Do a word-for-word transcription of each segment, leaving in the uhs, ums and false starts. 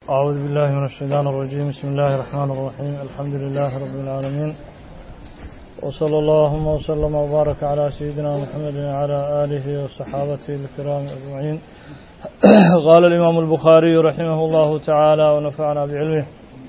أعوذ بالله من الشيطان الرجيم. بسم الله الرحمن الرحيم. الحمد لله رب العالمين، وصلى اللهم وسلم وبارك على سيدنا محمد وعلى آله وصحابته الكرام أجمعين. قال الإمام البخاري رحمه الله تعالى ونفعنا بعلمه: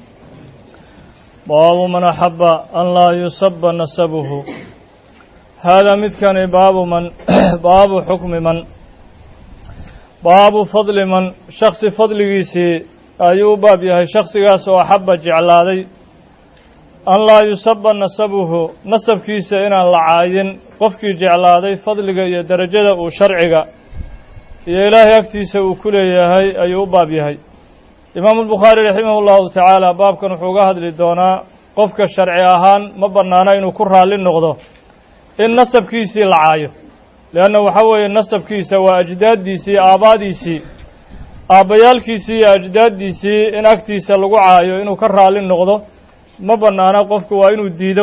باب من أحب أن لا يسب نسبه. هذا متكن باب من باب حكم من باب فضل من شخص فضلgiisii ayuu baab yahay shakhsigaas oo axabba jeclaaday an laa yusaba nasabuhu nasabkiisa inaan la caayin qofkii jeclaaday fadliga iyo derajada uu sharciga iyo ilaahay agtiisa uu ku leeyahay ayuu u baab yahay. imaamu albukhaari raximah ullahu tacaala baabkan wuxuu uga hadli doonaa qofka sharci ahaan ma bannaano inuu ku raalli noqdo in nasabkiisii la caayo, leanna waxa weeye nasabkiisa waa ajdaaddiisii aabaadiisii aabbayaalkiisii iyo ajdaaddiisii in agtiisa lagu caayo inuu ka raalli noqdo ma bannaana, qofku waa inuu diido.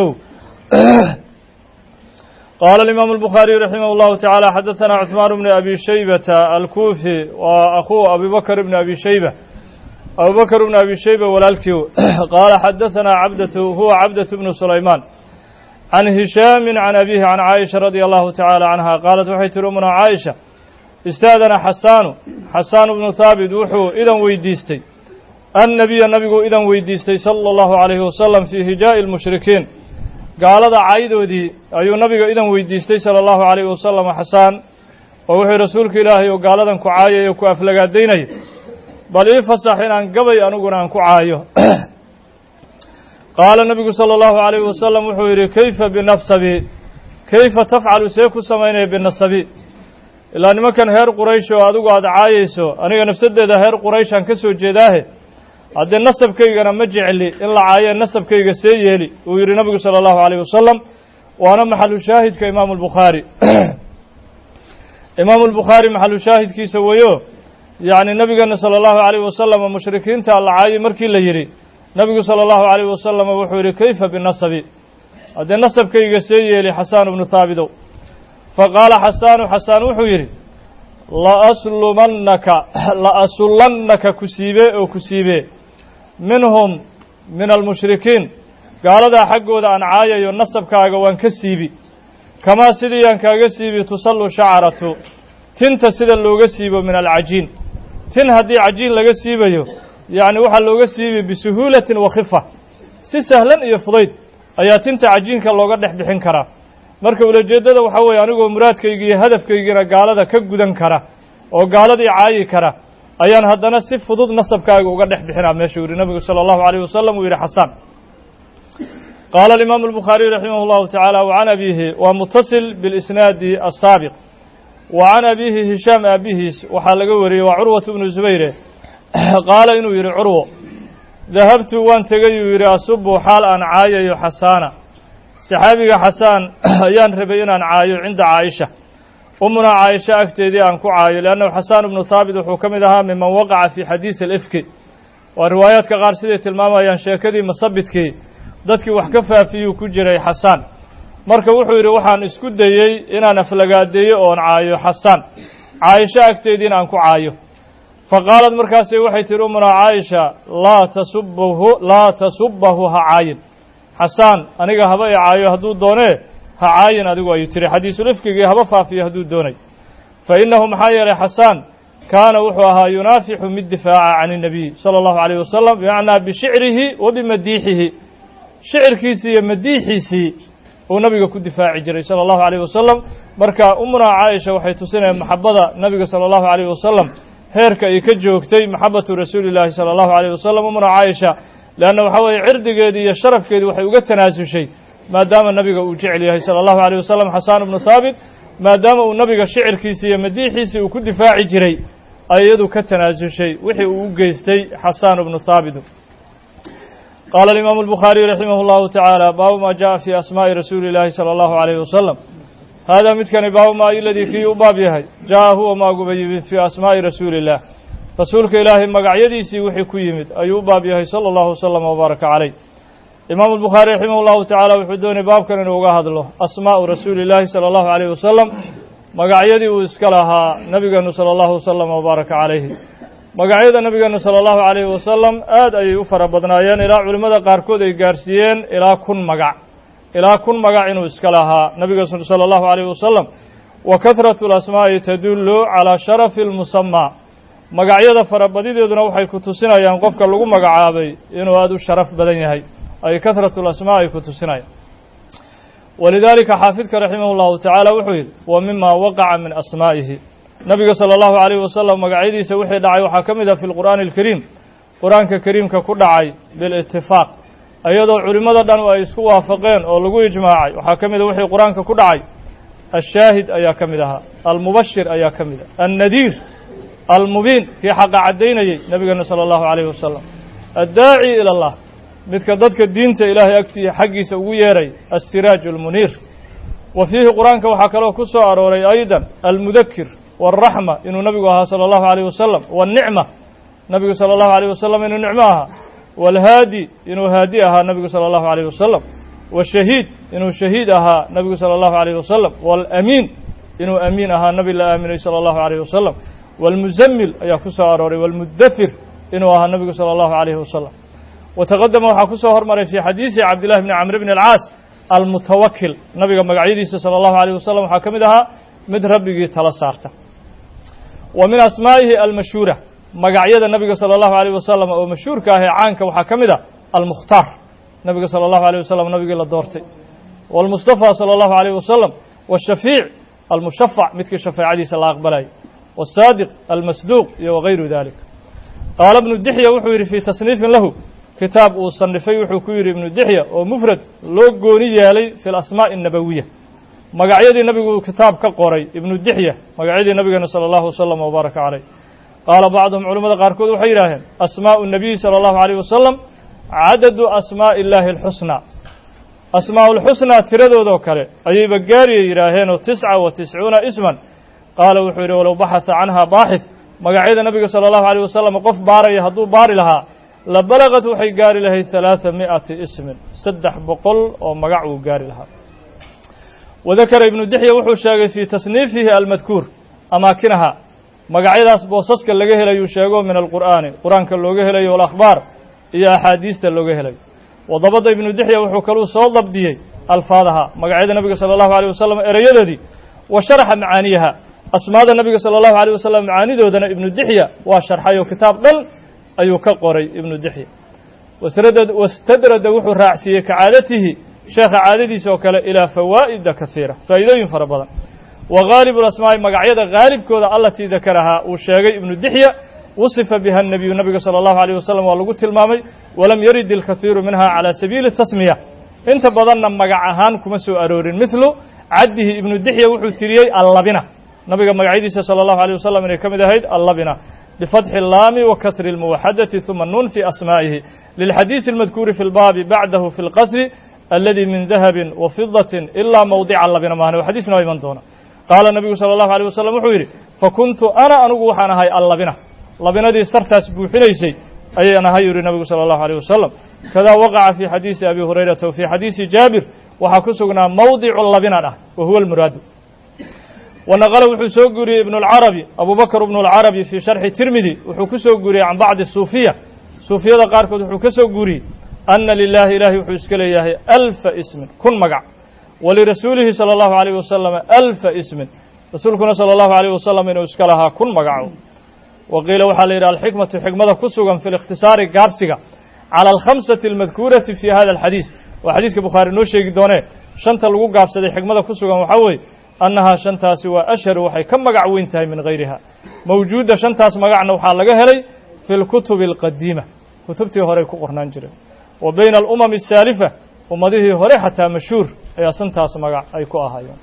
qaala alimaamu albukhaariyu raximah ullahu tacaala xadaثana cuثmaan bni abi shaybata alkuufi wa akhuu abibakr bni abi shayba abubakr bni abi shayba walaalkiiw qaala xadaثana cabdatu huwa cabdatu bnu sulaymaan can hishaami can abihi can caaisha radia allahu tacaala canha qaalat waxay tihi umuna caaisha: istaadana xasaanu xasaan bnu haabit wuxuu idan weydiistay annabiya nabigu idan weydiistay sala allahu calayhi wasalam fii hijaa'i lmushrikiin, gaalada caydoodii ayuu nabiga idan weydiistay sala allahu calayhi wasalam xasaan, oo wuxuu rasuulka ilaahay oo gaaladan ku caayay oo ku aflagaadaynaya, bal ii fasax inaan gabay aniguna aan ku caayo. qaala nabigu sala allahu calayhi wasalam wuxuu yidhi: kayfa binafsabi, kayfa tafcalu see ku samaynaya binasabi, ilaa nimankan heer quraysh oo adigu aada caayayso, aniga nafsaddeeda heer qurayshaan ka soo jeedaahe, haddee nasabkaygana ma jecli in la caayo, nasabkayga see yeeli uu yidhi nabigu sala allahu calayhi wasalam. waana maxalu shaahidka imaamu albukhaari imaamu albukhaari maxalu shaahidkiisa weeyo, yacni nabigeena sala allahu calayhi wasalam mushrikiinta la caayay markii la yidhi, nabigu sala allahu calayhi wasalam wuxuu yidhi: kayfa binasabi, haddee nasabkayga see yeeli xasaan bnu haabidow. faqaala xasaanu xasaan wuxuu yidhi: laaslumannaka la-asullannaka ku siibee oo ku siibee minhum min almushrikiin, gaaladaa xaggooda aan caayayo nasabkaaga waan ka siibi, kamaa sidii aan kaaga siibi tusallu shacaratu, tinta sida looga siibo min alcajiin, tin haddii cajiin laga siibayo yacni waxaa looga siibi bisuhuulatin wa khifa, si sahlan iyo fudayd ayaa tinta cajiinka looga dhex bixin karaa. marka ulajeeddada waxaa weeye anigoo muraadkaygi iyo hadafkaygiina gaalada ka gudan kara oo gaaladii caayi kara ayaan haddana si fudud nasabkaaga uga dhex bixinaa meeshuu yidhi nabigu sala allahu calayh wasalam uu yidhi xasaan. qaala alimaamu albukhaariy raximah allahu tacaala wa can abiihi waa mutasil bilisnaadi asaabiq, wa can abiihi hishaam aabihiis waxaa laga wariyey waa curwatu bnu zubayre qaala inuu yidhi curwo: dahabtu waan tegay uu yidhi asubu xaal aan caayayo xasaana, saxaabiga xasaan ayaan rabay inaan caayo cinda caaisha, umuna caaisha agteedii aan ku caayo, liannahu xasaan ibnu haabit wuxuu ka mid ahaa miman waqaca fii xadiisi alifki. waa riwaayaadka qaar siday tilmaamayaan sheekadii masabidkii dadkii wax ka faafiyuu ku jiray xasaan. marka wuxuu yidhi waxaan isku dayey inaan aflagaadeeyo oon caayo xasaan, caaisha agteediina aan ku caayo. faqaalad markaasi waxay tihi umuna caaisha: laa tasubahu laa tasubahu ha caayin xasaan, aniga haba i caayo hadduu doonee ha caayin adigu ayuu tiri, xadiisulifkigii haba faafiyo hadduu doonay. fa innahu maxaa yeelay xasaan kaana wuxuu ahaa yunaafixu mid difaaca can innabiy sala allahu calayh wasalam, bimacnaa bishicrihi wa bimadiixihi, shicirkiisii iyo madiixiisii uu nabiga ku difaaci jiray sala allahu calayh wasalam. marka umuna caaisha waxay tusinayaan maxabbada nabiga sala allahu calayh wasalam heerka ay ka joogtay maxabbatu rasuuli llaahi sala allahu calayh wasalam umuna caaisha, leanna waxaa weeye cirdigeedii iyo sharafkeedii waxay uga tanaasushay maadaama nabiga uu jecel yahay sala allahu calayh wasalam xasaan ibnu haabit, maadaama uu nabiga shicirkiisii iyo madiixiisii uu ku difaaci jiray ay iyadu ka tanaasushay wixii uu u geystay xasaan ibnu haabitu. qaala alimaamu albukhaariyu raximah allahu tacaala: baabu maa jaءa fii asmaa'i rasuuli llaahi sala allahu calayhi wasalam. haadaa midkani baabu maa iladii kii u baab yahay jaa'a huwa maaguba yimid fii asmaa'i rasuuli illah, rasuulka ilaahay magacyadiisii wixii ku yimid ayuu u baab yahay sala allahu wasalam wabaaraka calayh. imaamu albukhaari raximah allahu tacaala wuxuu doonay baabkan inuu uga hadlo asmaa'u rasuuli illaahi sala allahu calayh wasalam, magacyadii uu iska lahaa nabigeenu sala allahu wasalam wabaaraka calayhi. magacyada nabigeena sala allahu calayhi wasalam aad ayay u fara badnaayeen ilaa culimmada qaarkood ay gaarsiiyeen ilaa kun magac ilaa kun magac inuu iska lahaa nabiga sala allahu calayhi wasalam wa kahratu alasmaa'i tadullu calaa sharafi almusamaa magacyada farabadideeduna waxay ku tusinayaan qofka lagu magacaabay inuu aad u sharaf badan yahay ay kahratu alasmaa ay ku tusinayaan walidaalika xaafidka raximah llahu tacaala wuxuu yidhi wa mima waqaca min asmaa'ihi nabiga sala allahu calayhi wasalam magacyadiisa wixii dhacay waxaa ka mid ah fi lqur'aani alkariim qur-aanka kariimka ku dhacay bilitifaaq iyadoo culimmada dhan ay isku waafaqeen oo lagu ijmaacay waxaa ka mid a wixii qur-aanka ku dhacay ashaahid ayaa ka mid ahaa almubashir ayaa ka mid ah annadiir almubiin kii xaqa caddaynayey nabigeena sala allahu calayhi wasalam addaaci ila allah midka dadka diinta ilaahay agtiiya xaggiisa ugu yeeray assiraaj almuniir wa fiihi qur-aanka waxaa kaloo ku soo arooray aydan almudakir waalraxma inuu nabigu ahaa sala allahu calayh wasalam waalnicma nabigu sala allahu calayh wasalam inuu nicmo ahaa waalhaadi inuu haadi ahaa nabigu sala allahu calayh wasalam washahiid inuu shahiid ahaa nabigu sala allahu calayh wasalam waalamiin inuu amiin ahaa nabi la aaminay sala allahu calayh wasalam waalmuzammil ayaa ku soo arooray waalmudathir inuu ahaa nabigu sala allahu calayhi wasalam wataqadama waxaa ku soo hormaray fii xadiisi cabdillahi bni camr bni alcaas almutawakil nabiga magacyadiisa sala allahu calayh wasalam waxaa ka mid ahaa mid rabbigii tala saarta wa min asmaa'ihi almashhuura magacyada nabiga sala allahu calayh wasalam oo mashhuurka ah ee caanka waxaa ka mid ah almukhtaar nabiga sala allahu calayh wasalam nabigii la doortay waalmustafa sala allahu calayh wasalam waashafiic almushafac midkii shafaacadiisa la aqbalayay wasaadiq almasduuq iyo wagayru dalik qaala ibnu dixya wuxuu yidhi fii tasniifin lahu kitaab uu sanifay wuxuu ku yidhi ibnu dixya oo mufrad loo gooni yeelay fi alasmaa'i annabawiya magacyadii nabigu kitaab ka qoray ibnu dixya magacyadii nabigeena sala allahu wasalam wabaaraka caleyh qaala bacduhum culimmada qaarkood waxay yidhaaheen asmaa'u nabiyi sala allahu calayh wasalam cadadu asmaa'i illaahi alxusnaa asmaa'u lxusnaa tiradoodoo kale ayayba gaariyay yidhaaheenoo tisca wa tiscuuna isman qaala wuxuu yidhi walow baxatha canhaa baaxith magacyada nabiga sala allahu calayh wasalam qof baaraya hadduu baari lahaa la balagad waxay gaari lahayd halaatha mi'ati ismin saddex boqol oo magac uu gaari lahaa wadakara ibnu dixya wuxuu sheegay fii tasniifihi almadkuur amaakinaha magacyadaas boosaska laga helayuu sheego min alqur'aani qur-aanka looga helayo walakhbaar iyo axaadiista looga helayo wadabada ibnu dixya wuxuu kaluu soo dabdiyey alfaadaha magacyada nabiga sala allahu calayh wasalam erayadoodii wa sharaxa macaaniyaha asmaada nabiga sala allahu calayh wasalam macaanidoodana ibnu dixya waa sharxay oo kitaab dhan ayuu ka qoray ibnu dixya wastadrada wuxuu raacsiiyey kacaadatihi sheekha caadadiisa oo kale ilaa fawaa'ida kasiira faa'iidooyin fara badan wa gaalibu lasmaa'i magacyada gaalibkooda allatii dakarahaa uu sheegay ibnu dixya wusifa biha annabiyu nabiga sala allahu calayh wasalam waa lagu tilmaamay walam yarid ilkathiiru minha calaa sabiili tasmiya inta badanna magac ahaan kuma soo aroorin midlu caddihi ibnu dixya wuxuu tiriyey allabina nabiga magacyadiisa sala allahu calayh wasalam inay ka mid ahayd allabina بفتح اللام وكسر الموحدة ثم النون في أسمائه للحديث المذكور في الباب بعده في القصر الذي من ذهب وفضة إلا موضع اللبن ماهن وحديثنا ويمن دونه قال النبي صلى الله عليه وسلم وحويري فكنت أنا أنقوحنا هاي اللبنة لبنة دي سرتاس بوحنيسي أي أنا هايوري النبي صلى الله عليه وسلم كذا وقع في حديث أبي هريرة وفي حديث جابر وحكسقنا موضع اللبنة وهو المراد ونقل وحو سو غوري ابن العربي ابو بكر ابن العربي في شرح الترمذي وحو كسو غوري عن بعض الصوفيه صوفيه قاركود وحو كسو غوري ان لله اله وحو اسكليه الف اسم كن مغع ولرسوله صلى الله عليه وسلم الف اسم رسولكنا صلى الله عليه وسلم انه اسكلها كن مغع وقيل وحال الى الحكمه حكمه كسوغن في الاختصار غابسغا على الخمسه المذكوره في هذا الحديث وحديث البخاري نو شيغي دونه شنطه لو غابسدي حكمه كسوغن waxa way أنها شنتاس وأشهر وحي كم مقع وينتهي من غيرها موجودة شنتاس مقعنا وحال لقى هلي في الكتب القديمة كتبتي هوري كقرنان جري وبين الأمم السالفة ومضيه هوري حتى مشهور يا شنتاس مقع أي كوها يوم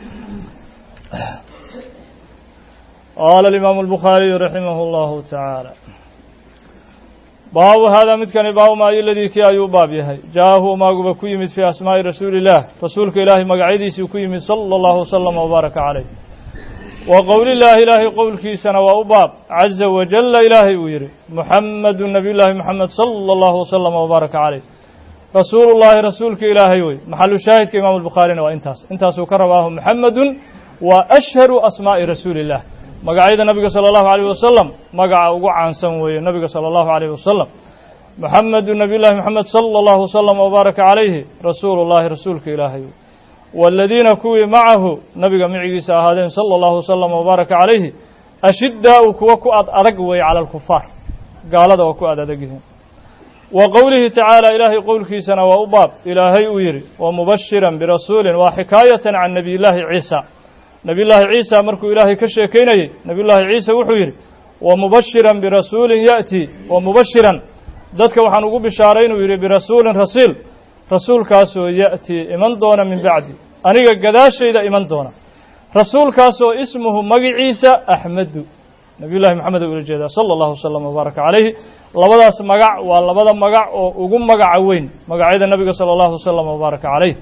قال الإمام البخاري رحمه الله تعالى باب هذا متكن باب ما الذي كي أيوب باب يهي جاءه ما قب كيمت في أسماء رسول الله رسولك إلهي مقعدي سيكيمت صلى الله وسلم وبارك عليه وقول الله إلهي قول كيسنا وأباب عز وجل إلهي ويري محمد النبي الله محمد صلى الله وسلم وبارك عليه رسول الله رسولك إلهي وي محل شاهد كإمام البخاري وإنتاس انتاس وكرباه محمد وأشهر أسماء رسول الله magacyada nabiga sala allahu alayh wasalam magaca ugu caansan weeye nabiga sala allahu alayh wasalam muxamedu nabiy llahi moxamed sala allahu wasalam wabaaraka calayhi rasuulu llahi rasuulka ilaahay waaladiina kuwii macahu nabiga micigiisa ahaadeen sala allahu wasalam wabaaraka calayhi ashiddaa'u kuwa ku ad adag weeye cala alkufaar gaalada oo ku ad adag yihiin wa qowlihi tacaala ilaahay qowlkiisana waa u baab ilaahay uu yidhi wa mubashiran birasuulin waa xikaayatan can nabiy llaahi ciisa nabiy llaahi ciisa markuu ilaahay ka sheekaynayey nabiy llaahi ciisa wuxuu yidhi wa mubashiran birasuulin ya'tii wa mubashiran dadka waxaan ugu bishaaray inuu yidhi birasuulin rasiil rasuulkaasoo ya'tii iman doona min bacdi aniga gadaashayda iman doona rasuulkaasoo ismuhu magiciisa axmedu nabiy llahi moxamed ula jeedaa sala allahu wasalam wabaaraka calayhi labadaas magac waa labada magac oo ugu magaca weyn magacyada nabiga sala allahu wasalam wabaaraka calayh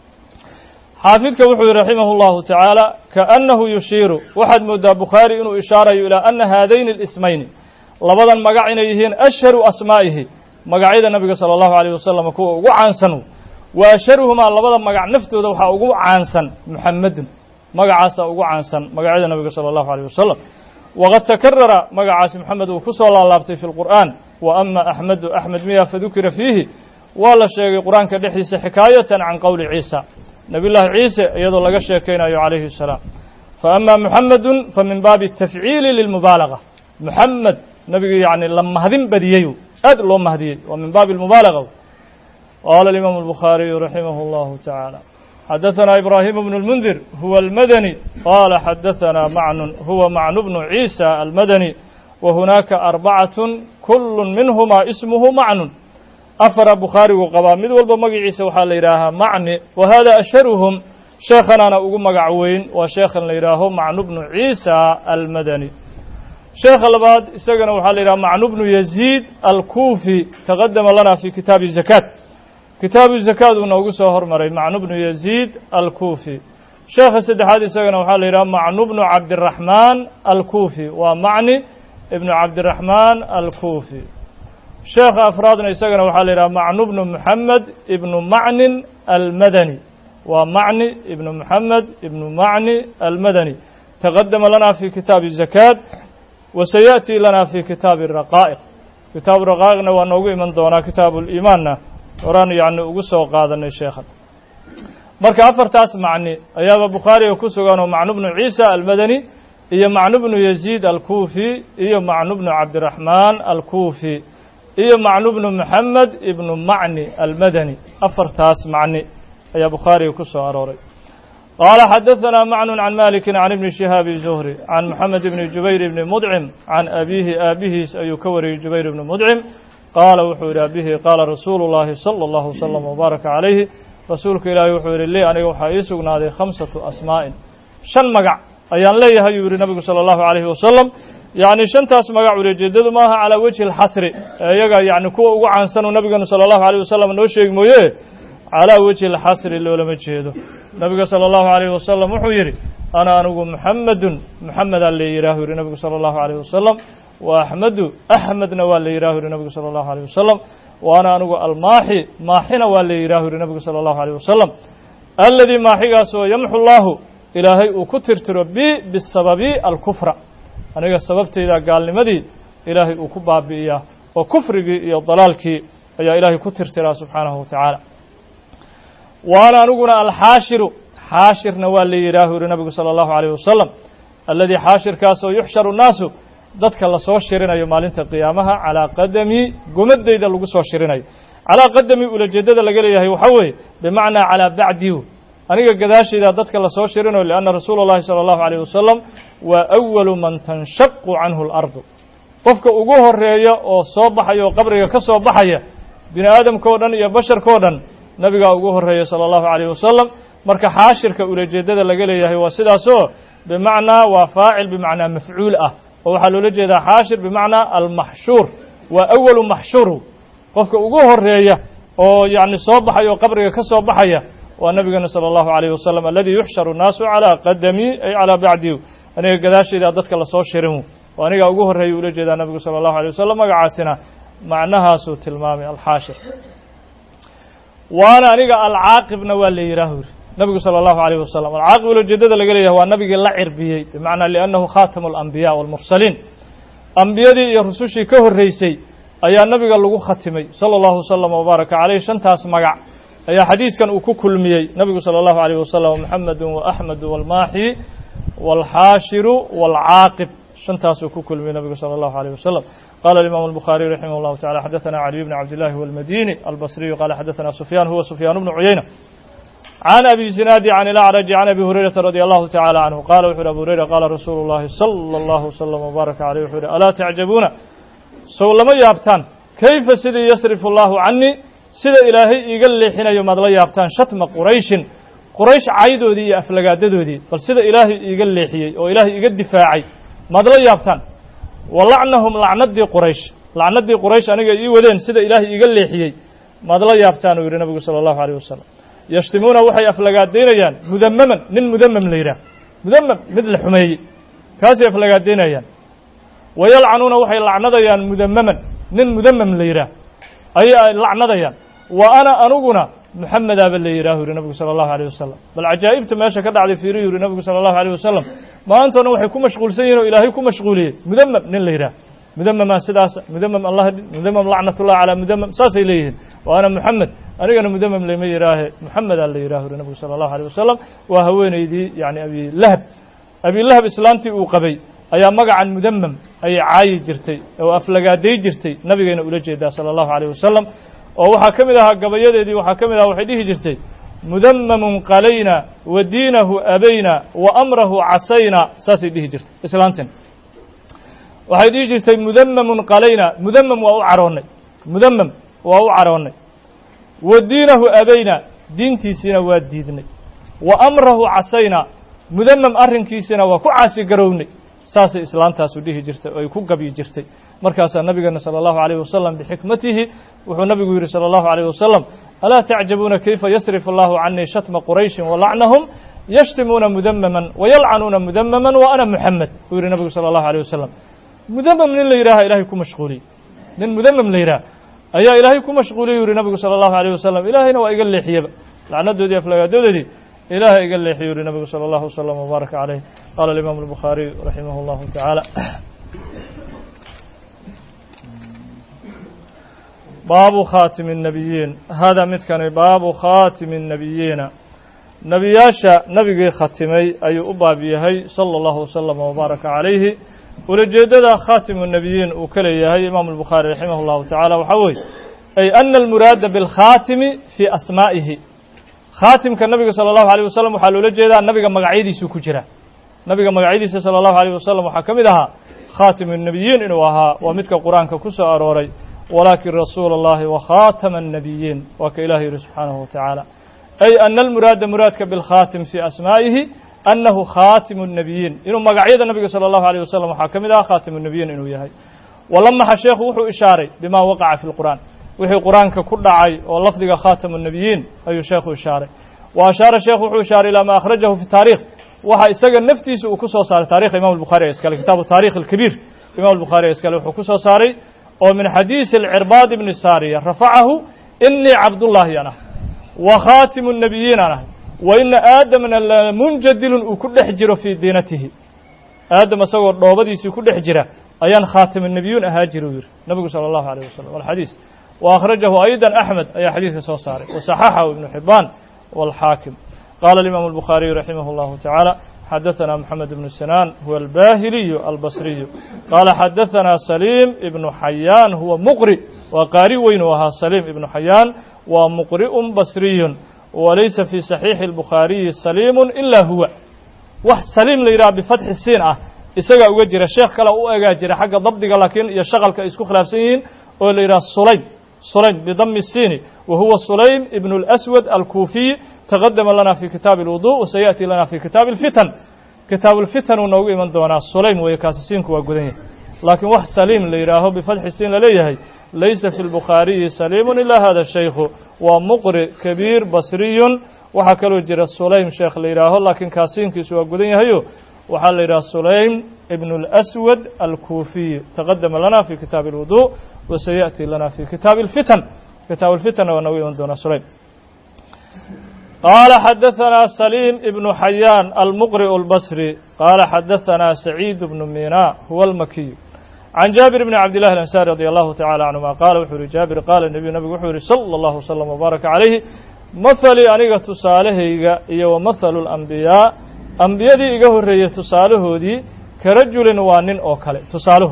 xaafidka wuxuu yihi raximah اllahu tacaala kaأnnahu yushiiru waxaad moodaa bukhaari inuu ishaarayo ilaa ana haadayni اlismayni labadan magac inay yihiin ashharu asmaa'ihi magacyada nabiga salى اllahu alayh wasalam kuwa ugu caansan wa ashharuhumaa labada magac naftooda waxaa ugu caansan muxamedun magacaasaa ugu caansan magacyada nabiga salى اllahu alayh wasalam waqad takarara magacaasi moxamed uu ku soo laalaabtay fi lqur'aan wa ama axmedu axmed miya fadukira fiihi waa la sheegay qur-aanka dhexdiisa xikaayatan can qowli ciisa nabiy llaahi ciise iyadoo laga sheekaynayo calayhi الsalaam faama muxamedun fa min baabi tafciili lilmubaalaga muxamed nabiga yacni la mahdin badiyey aad loo mahdiyey waa min baabi اlmubaalaga qaala alimaamu albukhaariyu raximah اllahu tacaala xadaثana ibrahim bnu اlmundir huwa almadani qaala xadaثana macnun huwa macnu bnu ciisa almadani wa hunaaka arbacatun kulu minhuma ismuhu macnun afara bukhaarigu qabaa mid walba magaciisa waxaa la yidhaahaa macni wa hada ashharuhum sheekhanana ugu magac weyn waa sheekhan la yidhaaho macnu bnu ciisa almadani sheekha labaad isagana waxaa la yidhaha macnu bnu yaziid alkuufi taqadama lana fi kitaabi zakaat kitaabu zakaad uu noogu soo hormaray macnu bnu yaziid alkuufi sheekha saddexaad isagana waxaa la yidhaha macnu bnu cabdiraxmaan alkuufi waa macni ibnu cabdiraxmaan alkuufi sheekha afraadna isagana waxaa la yidhaha macnu bnu moxamed ibnu macnin almadani waa macni ibnu moxamed ibnu macni almadani taqadama lana fi kitaabi zakaat wa sayaأtii lana fi kitaabi raqaa'iq kitaabu raqaa'iqna waa noogu iman doonaa kitaabu liimaanna horaan yacni ugu soo qaadanay sheekhan marka afartaas macni ayaaba bukhaariga ku suganoo macnu bnu ciisa almadani iyo macnu bnu yaziid alkuufi iyo macnu bnu cabdiraxmaan alkuufi iyo macnu bnu moxamed ibnu macni almadani afartaas macni ayaa bukhaariga ku soo arooray qaala xadaثana macnun can maliki can ibni shihaabi zuhri can moxamed ibni jubayr ibni mudcim can abiihi aabihiis ayuu ka wariyey jubayr ibni mudcim qaala wuxuu yidhi abihi qaala rasuulu llaahi salى اllahu wasalam wabaaraka calayhi rasuulka ilaahay wuxuu yidhi li aniga waxaa ii sugnaaday khamsatu asmaa'in shan magac ayaan leeyahay yuu yidhi nabigu salى اllahu alayhi wasalam yacni shantaas magac ujeedadu maaha calaa wejhi اlxasri iyaga yani kuwa ugu caansanuu nabigeenu salى اllahu alayh wasalam noo sheegi mooye calaa wejhi اlxasri loolama jeedo nabiga salى اllahu alayh wasalam wuxuu yidhi ana anigu muxamedun muxamedaa la yidhaahu yidhi nabigu salى اllahu alayh wasalam wa axmedu axmedna waa la yidhahu yidhi nabigu salى اllahu alayh wasalam wa ana anigu almaaxi maaxina waa la yidhahu yidhi nabigu salى اllahu alayh wasalam aladii maaxigaasoo yamxu llaahu ilaahay uu ku tirtiro bi bisababi alkufra aniga sababtayda gaalnimadii ilaahay uu ku baabi'iyaa oo kufrigii iyo dalaalkii ayaa ilaahay ku tirtiraa subxaanahu wa tacaala waana aniguna alxaashiru xaashirna waa la yidhaahu yidhi nabigu salى اllahu alayh wasalam alladii xaashirkaasoo yuxsharu nnaasu dadka lasoo shirinayo maalinta qiyaamaha calaa qadami gomadayda lagu soo shirinayo calaa qadami ulajeedada laga leeyahay waxaa weeye bimacnaa calaa bacdihu aniga gadaashayda dadka lasoo shirinayo lianna rasuula اllahi salى اllahu alayh wasalam waa awalu man tanshaqu canhu اlardu qofka ugu horeeya oo soo baxaya oo qabriga ka soo baxaya bini aadamka o dhan iyo basharka o dhan nabigaa ugu horeeya salى اllahu alayh wasalam marka xaashirka ulajeedada laga leeyahay waa sidaasoo bimacnaa waa faacil bimacnaa mafcuul ah oo waxaa loola jeedaa xaashir bimacnaa almaxshuur waa awalu maxshuuru qofka ugu horeeya oo yacni soo baxaya oo qabriga ka soo baxaya waa nabigeena salى اllahu alayh wasalam aladii yuxsharu nnaasu calaa qadami ay calaa bacdihi aniga gadaashayda dadka lasoo shirin oo anigaa ugu horeeya ula jeedaa nabigu salى اllahu alيh wasalam magacaasina macnahaasuu tilmaamay alxaashir waana aniga alcaaqibna waa la yidhaahu yiri nabigu sala allahu alayh wasalam alcaaqib ulojeedada laga leeyahay waa nabigii la cirbiyey bimacnaa liannahu khaatamu alambiya walmursaliin ambiyadii iyo rusushii ka horreysay ayaa nabiga lagu khatimay sala allahu wasalam wabaaraka caleyh shantaas magac ayaa xadiiskan uu ku kulmiyey nabigu sala allahu alayh wasalam muxamedun waaxmedu walmaaxi walxaashiru walcaaqib shantaasuu ku kulmiyey nabigu sala allahu alayh wasalam qala alimam albukhaariy raximah llahu tacala xadaثana caliy bni cabdillahi walmadini albasriyu qala xadaثana sufyaan huwa sufyaan bnu cuyayna can abi zinaadi can ilacraji can abi hurayrata radi allahu tacala canhu qala wuxu uhi abu hurayra qaala rasuulu llahi sala allahu wasalam wbaaraka caleyh wuxuu uhi alaa tacjabuuna sow lama yaabtaan kayfa sidii yasrifu allahu canii sida ilaahay iiga leexinayo maad la yaabtaan shatma qurayshin quraysh caydoodii iyo aflagaadadoodii bal sida ilaahay iiga leexiyey oo ilaahay iga difaacay maad la yaabtaan wa lacnahum lacnadii quraysh lacnadii quraysh aniga ii wadeen sida ilaahay iiga leexiyey maad la yaabtaan uu yidhi nabigu sala allahu alayh wasalam yashtimuuna waxay aflagaadaynayaan mudamaman nin mudamam la yidhaah mudamam mid la xumeeyey kaasay aflagaadaynayaan wayalcanuuna waxay lacnadayaan mudamaman nin mudamam la yidhaah ayay lacnadayaan wa ana anuguna muxamedaaba la yidhaahu yidhi nabigu sala allahu alayh wasalam bal cajaa'ibta meesha ka dhacday fiiriyu yidhi nabigu sala allahu alayh wasalam maanta o dhan waxay ku mashquulsan yihin oo ilaahay ku mashquuliyey mudamam nin la yidhaah mudamamaa sidaas mudamam allah mudamam lacnatullah calaa mudamam saasay leeyihiin wa ana muxamed anigana mudamam lama yidhaahe muxamedaa la yidhahu yidhi nabigu sala allahu alayh wasalam waa haweenaydii yani abilahab abilahab islaantii uu qabay ayaa magacan mudamam ayay caayi jirtay oo aflagaaday jirtay nabigayna ula jeedaa sala allahu alayh wasalam oo waxaa ka mid ahaa gabayadeedii waxaa ka mid aha waxay dhihi jirtay mudamamun qalayna wa diinahu abayna wa amrahu casayna saasay dhihi jirtay islaantin waxay dhihi jirtay mudamamun qalayna mudamam waa u caroonnay mudamam waa u caroonnay wa diinahu abayna diintiisiina waa diidnay wa amrahu casayna mudamam arrinkiisina waa ku caasi garownay saasay islaantaasu dhihi jirtay oo ay ku gabyi jirtay markaasaa nabigeena sala allahu alayh wasalam bixikmatihi wuxuu nabigu yidhi sala allahu alayh wasalam alaa tacjabuuna kayfa yasrifu allahu canii shatma qurayshin walacnahum yashtimuuna mudamaman wayalcanuuna mudamaman wa ana muxamed buu yidhi nabigu sala allahu alayh wasalam mudamam nin la yidhaha ilahay ku mashquuliyey nin mudamam la yidhaha ayaa ilaahay ku mashquuliyey yidhi nabigu sala allahu alayh wasalam ilaahayna waa iga leexiyeba lacnadoodii aflagaadadoodii ilaahay iga leexiyu yidhi nabigu sala allahu wasalam wbaaraka caleyh qaala alimaamu albukhaariy raximah allahu tacaala baabu khaatimi الnabiyiin haadaa midkani baabu khaatimi الnabiyiina nebiyaasha nebigii khatimay ayuu u baab yahay sala allahu wasalam wbaaraka calayhi ulajeeddada khaatimu الnabiyiin uu ka leeyahay imaamu albukhaari raximah allahu tacaala waxaa weeye ay ana almuraada biاlkhaatimi fii asmaa'ihi khaatimka nabiga sala allahu alayh wasalam waxaa loola jeedaa nabiga magacyadiisuu ku jira nabiga magacyadiisa sala allahu alayh wasalam waxaa ka mid ahaa khaatimu الnabiyiin inuu ahaa waa midka qur-aanka ku soo arooray walaakin rasuula اllahi wa khaatama الnabiyiin waa ka ilahi yihi subxaanahu wa tacaala ay ana almuraada muraadka biاlkhaatim fii asmaa'ihi annahu khaatimu الnabiyiin inuu magacyada nabiga sala allahu alayh wasalam waxaa ka mid ahaa khaatimu الnabiyiin inuu yahay walamaxa sheekhu wuxuu ishaaray bima waqaca fi lqur'aan wixii qur-aanka ku dhacay oo lafdiga khaatamu الnabiyiin ayuu sheekhu ishaaray wa ashaara sheekhu wuxuu ishaaray ilaa ma akhrajahu fi taarikh waxa isaga naftiisa uu ku soo saaray taarikha imam albukhaari ee iskale kitaabu taarikh alkabiir imam albukhaari ee iskale wuxuu ku soo saaray oo min xadiisi alcirbaad ibni saariya rafacahu inii cabdullaahi an ah wa khaatimu الnabiyiin an ah wa ina aadamna lamunjadilun uu ku dhex jiro fii diinatihi aadam isagoo dhoobadiisii ku dhex jira ayaan khaatim الnabiyuun ahaa jira uu yidhi nabigu salى allahu alيyh wasalam alxadiis وأkhrajahu أيضا أحmed ayaa xadiidka soo saaray وصaxaxahu iبن xibaan والxaakim qala الإimam الbukhaariyu raximah الlahu taعaalى xadaثna mحamed بن sinaan huwa albahiliyu albasriyu qaala xadaثna saliim ibnu xayaan huwa muqri waa qaari weyn u ahaa saliim ibnu xayaan waa muqri'un basriyun walaysa fii صaxiixi الbukhaariyi saliimu ila huwa wax saliim la yidhaha bifatxi siin ah isagaa uga jira sheekh kale u egaa jira xagga dabdiga laakiin iyo shaqalka ay isku khilaafsan yihiin oo la yidhaha sulaym sulaym bidami الsiini wa huwa sulaym ibn اlأswad alkuufiy taqadama lana fi kitaabi اlwudu wasayaأti lana fi kitaabi اlfitan kitaabu اlfitan uu noogu iman doonaa sulaym weeye kaasi siinku waa gudan yahay laakiin wax saliim la yidhaaho bifatxi siin la leeyahay laysa fi اlbukhaariyi saliimu ila hada shaykhu waa muqri kabiir basriyun waxaa kaloo jira sulaym sheekh la yidhaaho laakiin kaasiinkiisu waa gudan yahayo waxaa la yidhaha sulaym ibn اlأswad alkuufiy taqadama lana fi kitaabi اlwudu wasayaأti lana fi kitaabi اlfitan kitaabu اlfitanna waa noogu iman doonaa sulaym قال حدثنا سليم بن حيان المقرئ البصري قال حدثنا سعيد بن ميناء هو المكي عن جابر بن عبد الله الأنصاري رضي الله تعالى عنهما قال وحوري جابر قال النبي نبي وحوري صلى الله وسلم وبارك عليه مثلي أنيقة تصالحه إيا ومثل الأنبياء أنبياء دي إيقه الرئي تصالحه دي كرجل وانين أوكالي تصالحه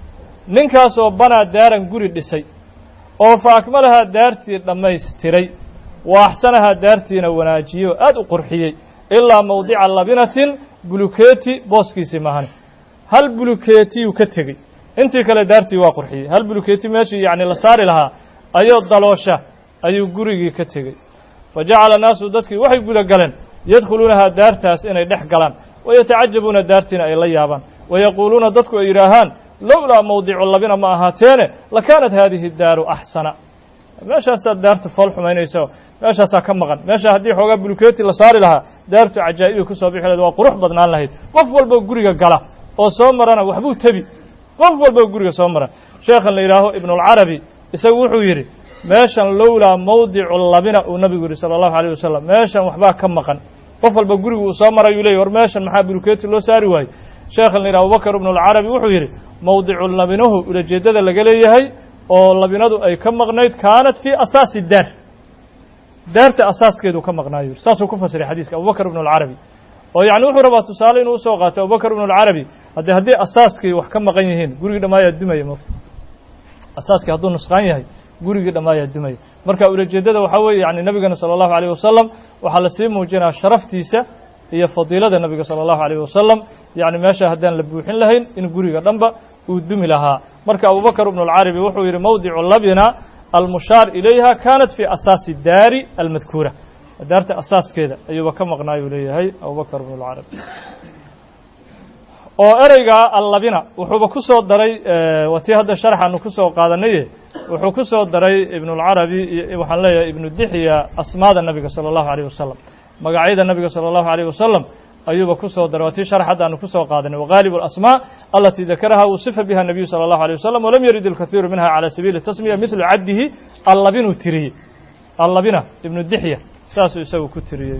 ننكاسو بنا دارا قرد لسي أو فأكملها دارتي لما يستري وأحسنها دارتين وناجيه أد قرحيي إلا موضع اللبنة بلوكيتي بوسكي سمهن هل بلوكيتي وكتغي انت كلا دارتي وقرحيي هل بلوكيتي ماشي يعني لصار لها أيو الضلوشة أيو قريقي كتغي فجعل الناس ودتك وحي قد قلن يدخلونها دارتاس إني دح قلن ويتعجبون دارتين أي ليابان ويقولون دتك إيراهان لولا موضع اللبنة ما هاتين لكانت هذه الدار أحسن meeshaasaa daarta fool xumaynayso meeshaasaa ka maqan meesha haddii xoogaa bulukeeti la saari lahaa daartu cajaa'ibi ku soo bixi lahayd waa qurux badnaan lahayd qof walba guriga gala oo soo marana waxbuu tebi qof walba guriga soo mara sheekhan la yidhaaho ibnulcarabi isagu wuxuu yidhi meeshan lowlaa mawdicu labina uu nabigu yidhi sala allahu alayh wasalam meeshan waxbaa ka maqan qof walba guriga uu soo marayuu leeyay war meeshan maxaa bulukeeti loo saari waayey sheekhan la yidhaho abubakar ibnulcarabi wuxuu yidhi mawdicu labinuhu ulajeeddada laga leeyahay oo labinadu ay ka maqnayd kaanat fii asaasi daar daarta asaaskeedu ka maqnaayo saasuu ku fasiray xadiiska abubakar ibn alcarabi oo yacni wuxuu rabaa tusaale inuu usoo qaato abubakar ibn alcarabi haddii haddii asaaskii wax ka maqan yihiin gurigii dhammaayaa dumaya moogta asaaskii hadduu nusqaan yahay gurigii dhammaayaa dumaya marka ulajeeddada waxaa weeye yani nabigana sala allahu alayh wasalam waxaa lasii muujinaa sharaftiisa iyo fadiilada nabiga sala allahu alayh wasalam yacni meesha haddaan la buuxin lahayn in guriga dhanba uu dumi lahaa marka abubakar ibn alcarabi wuxuu yidhi mawdicu labina almushaar ilayha kanat fii asaasi daari almadkuura daarta asaaskeeda ayuuba ka maqnaayuu leeyahay abubakar ibn alcarabi oo ereyga allabina wuxuuba ku soo daray waa tii hadda sharxaanu ku soo qaadanaye wuxuu ku soo daray ibnulcarabi waxaan leeyahay ibnu dixya asmaada nabiga sala allahu alayh wasalam magacyada nabiga sala allahu alayh wasalam ayuuba ku soo daray waa tii sharx haddaanu ku soo qaadanay wagaalibu alasmaa alatii dakaraha wusifa biha nabiyu sala allahu alayh wasalam walam yarid alkathiiru minha cala sabiili tasmiya midlu cabdihi allabinuu tiriyey allabina ibnu dixya saasuu isagu ku tiriyey